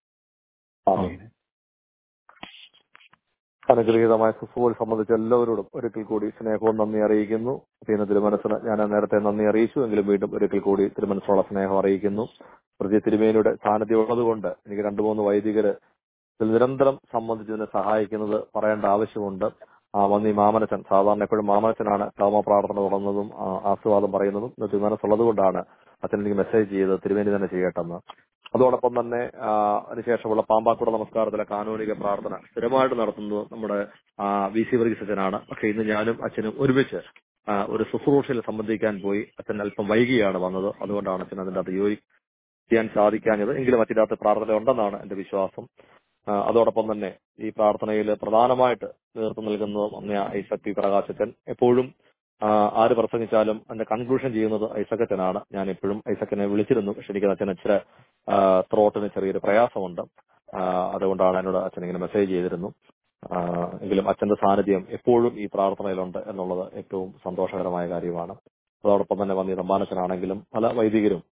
അനുഗ്രഹീതമായ ശുശ്രൂഷ സംബന്ധിച്ച് എല്ലാവരോടും ഒരിക്കൽ കൂടി സ്നേഹവും നന്ദി അറിയിക്കുന്നു. പിന്നെ തിരുമനസ്സിന് ഞാൻ നേരത്തെ നന്ദി അറിയിച്ചു, എങ്കിലും വീണ്ടും ഒരിക്കൽ കൂടി തിരുമനസ്സിനുള്ള സ്നേഹം അറിയിക്കുന്നു. പ്രതി തിരുമേനിയുടെ സാന്നിധ്യം ഉള്ളതുകൊണ്ട് എനിക്ക് രണ്ടു മൂന്ന് വൈദികര് നിരന്തരം സംബന്ധിച്ചതിനെ സഹായിക്കുന്നത് പറയേണ്ട ആവശ്യമുണ്ട്. ആ വന്നി മാമനച്ചൻ, സാധാരണ എപ്പോഴും മാമനച്ചനാണ് കർമ്മ പ്രാർത്ഥന തുടങ്ങുന്നതും ആശീർവാദം പറയുന്നതും. തിരുമനസ്സുള്ളത് കൊണ്ടാണ് അച്ഛൻ എനിക്ക് മെസ്സേജ് ചെയ്തത് തിരുമേനി തന്നെ ചെയ്യട്ടെന്ന്. അതോടൊപ്പം തന്നെ അതിനുശേഷമുള്ള പാമ്പാക്കുട നമസ്കാരത്തിലെ കാനോനിക പ്രാർത്ഥന സ്ഥിരമായിട്ട് നടത്തുന്നത് നമ്മുടെ വി സി വർഗീസ് അച്ഛനാണ്. പക്ഷെ ഇന്ന് ഞാനും അച്ഛനും ഒരുമിച്ച് ഒരു ശുശ്രൂഷയിൽ സംബന്ധിക്കാൻ പോയി. അച്ഛൻ അല്പം വൈകിയാണ് വന്നത്, അതുകൊണ്ടാണ് അച്ഛൻ അതിൻ്റെ അത് യോജി ചെയ്യാൻ സാധിക്കാഞ്ഞത്. എങ്കിലും അച്ഛനകത്ത് പ്രാർത്ഥന ഉണ്ടെന്നാണ് എന്റെ വിശ്വാസം. അതോടൊപ്പം തന്നെ ഈ പ്രാർത്ഥനയിൽ പ്രധാനമായിട്ട് നേതൃത്വം നൽകുന്നത് അന്നേ ഐസക് പി പ്രകാശച്ചൻ. എപ്പോഴും ആര് പ്രസംഗിച്ചാലും അതിന്റെ കൺക്ലൂഷൻ ചെയ്യുന്നത് ഐസക്കച്ചനാണ്. ഞാൻ എപ്പോഴും ഐസക്കിനെ വിളിച്ചിരുന്നു, പക്ഷെ എനിക്ക് അച്ഛൻ ഇച്ചിരി ത്രോട്ടിന് ചെറിയൊരു പ്രയാസമുണ്ട്. അതുകൊണ്ടാണ് എന്നോട് അച്ഛൻ ഇങ്ങനെ മെസ്സേജ് ചെയ്തിരുന്നു. എങ്കിലും അച്ഛന്റെ സാന്നിധ്യം എപ്പോഴും ഈ പ്രാർത്ഥനയിലുണ്ട് എന്നുള്ളത് ഏറ്റവും സന്തോഷകരമായ കാര്യമാണ്. അതോടൊപ്പം തന്നെ വന്നി റമ്പാനച്ചനാണെങ്കിലും പല വൈദികരും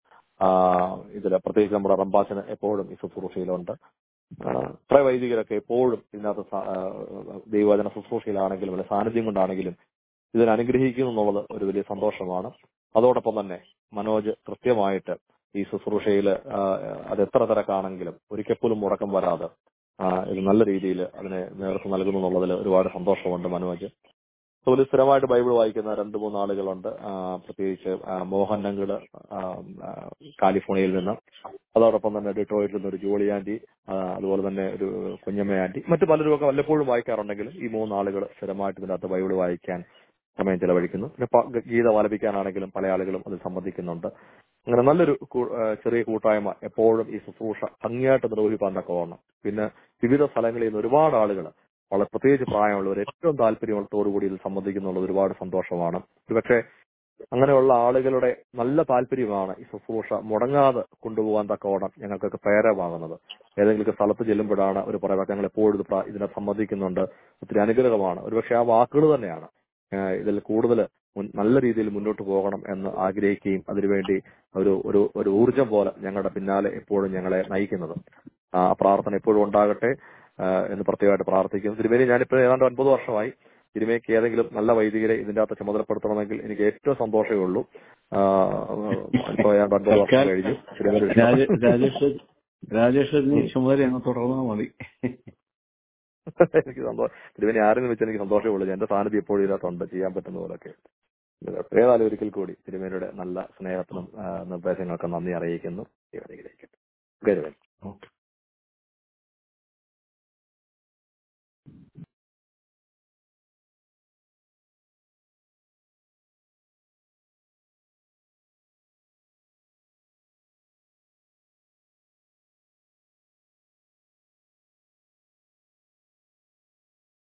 ഇതിൽ പ്രത്യേകിച്ച് നമ്മുടെ റമ്പാച്ചന് എപ്പോഴും ഈ ശുശ്രൂഷയിലുണ്ട്. ഇത്ര വൈദികരൊക്കെ എപ്പോഴും ഇതിനകത്ത് ദൈവവചന ശുശ്രൂഷയിലാണെങ്കിലും അല്ലെ സാന്നിധ്യം കൊണ്ടാണെങ്കിലും ഇതിനെ അനുഗ്രഹിക്കുന്നു എന്നുള്ളത് ഒരു വലിയ സന്തോഷമാണ്. അതോടൊപ്പം തന്നെ മനോജ് കൃത്യമായിട്ട് ഈ ശുശ്രൂഷയിൽ അത് എത്ര തിരക്കാണെങ്കിലും ഒരിക്കൽ പോലും മുടക്കം വരാതെ ഇത് നല്ല രീതിയിൽ അതിനെ നേതൃത്വം നൽകുന്നു എന്നുള്ളതിൽ ഒരുപാട് സന്തോഷമുണ്ട് മനോജ്. അതുപോലെ സ്ഥിരമായിട്ട് ബൈബിൾ വായിക്കുന്ന രണ്ട് മൂന്ന് ആളുകളുണ്ട്, പ്രത്യേകിച്ച് മോഹൻ നങ്കിള് കാലിഫോർണിയയിൽ നിന്ന്, അതോടൊപ്പം തന്നെ ഡിട്രോയിറ്റിൽ നിന്ന് ഒരു ജോളി ആന്റി, അതുപോലെ തന്നെ ഒരു കുഞ്ഞമ്മ ആന്റി, മറ്റു പലരും ഒക്കെ വല്ലപ്പോഴും വായിക്കാറുണ്ടെങ്കിലും ഈ മൂന്നാളുകൾ സ്ഥിരമായിട്ട് ഇതിനകത്ത് ബൈബിൾ വായിക്കാൻ സമയം ചെലവഴിക്കുന്നു. പിന്നെ ഗീത ആലപിക്കാനാണെങ്കിലും പല ആളുകളും അതിൽ സംബന്ധിക്കുന്നുണ്ട്. അങ്ങനെ നല്ലൊരു ചെറിയ കൂട്ടായ്മ എപ്പോഴും ഈ ശുശ്രൂഷ ഭംഗിയായിട്ട് നിർവഹിക്കാൻ തക്കവണ്ണം. പിന്നെ വിവിധ സ്ഥലങ്ങളിൽ നിന്ന് ഒരുപാട് ആളുകൾ വളരെ പ്രത്യേകിച്ച് പ്രായമുള്ളവർ ഏറ്റവും താല്പര്യത്തോടുകൂടി ഇതിൽ സംബന്ധിക്കുന്നുള്ളത് ഒരുപാട് സന്തോഷമാണ്. ഒരുപക്ഷെ അങ്ങനെയുള്ള ആളുകളുടെ നല്ല താല്പര്യമാണ് ഈ ശുശ്രൂഷ മുടങ്ങാതെ കൊണ്ടുപോകാൻ തക്കവണ്ണം ഞങ്ങൾക്കൊക്കെ പ്രേരകമാകുന്നത്. ഏതെങ്കിലും സ്ഥലത്ത് ചെല്ലുമ്പോഴാണ് ഒരു പറയുക ഞങ്ങൾ എപ്പോഴും ഇത് പ്ര- ഇതിനെ സമ്മതിക്കുന്നുണ്ട്, ഒത്തിരി അനുഗ്രഹമാണ്. ഒരുപക്ഷെ ആ വാക്കുകൾ തന്നെയാണ് ഏഹ് ഇതിൽ കൂടുതൽ മുൻ- നല്ല രീതിയിൽ മുന്നോട്ട് പോകണം എന്ന് ആഗ്രഹിക്കുകയും അതിനുവേണ്ടി ഒരു ഒരു ഒരു ഊർജം പോലെ ഞങ്ങളുടെ പിന്നാലെ എപ്പോഴും ഞങ്ങളെ നയിക്കുന്നത്. ആ പ്രാർത്ഥന എപ്പോഴും ഉണ്ടാകട്ടെ ആഹ് എന്ന് പ്രത്യേകമായിട്ട് പ്രാർത്ഥിക്കുന്നു. തിരുമേനി, ഞാനിപ്പോൾ ഏതാണ്ട് ഒൻപത് വർഷമായി. തിരുമേനിക്ക് ഏതെങ്കിലും നല്ല വൈദികരെ ഇതിന്റെ അകത്ത് ചുമതലപ്പെടുത്തണമെങ്കിൽ എനിക്ക് ഏറ്റവും സന്തോഷമേ ഉള്ളൂ. ആഹ് ഇപ്പോൾ ഏതാണ്ട് ഒൻപത് വർഷം തൽക്കാലം കഴിഞ്ഞു. തിരുമേനി രാജ- രാജേഷ് രാജേഷ് നീ ചുമതല അങ്ങ് തുടർന്നാൽ മതി. എനിക്ക് സന്തോഷം. തിരുമേനി ആരെങ്കിലും വെച്ച് എനിക്ക് സന്തോഷമേ ഉള്ളൂ. എന്റെ സാന്നിധ്യം എപ്പോഴും ഇതിനകത്തുണ്ട്, ചെയ്യാൻ പറ്റുന്ന പോലൊക്കെ. ഏതായാലും ഒരിക്കൽ കൂടി തിരുമേനിയുടെ നല്ല സ്നേഹത്തിനും ആ, നിർദ്ദേശങ്ങൾക്കും നന്ദി അറിയിക്കുന്നു. ദൈവം അനുഗ്രഹിക്കട്ടെ. ഗരുവൻ. ഓക്കെ.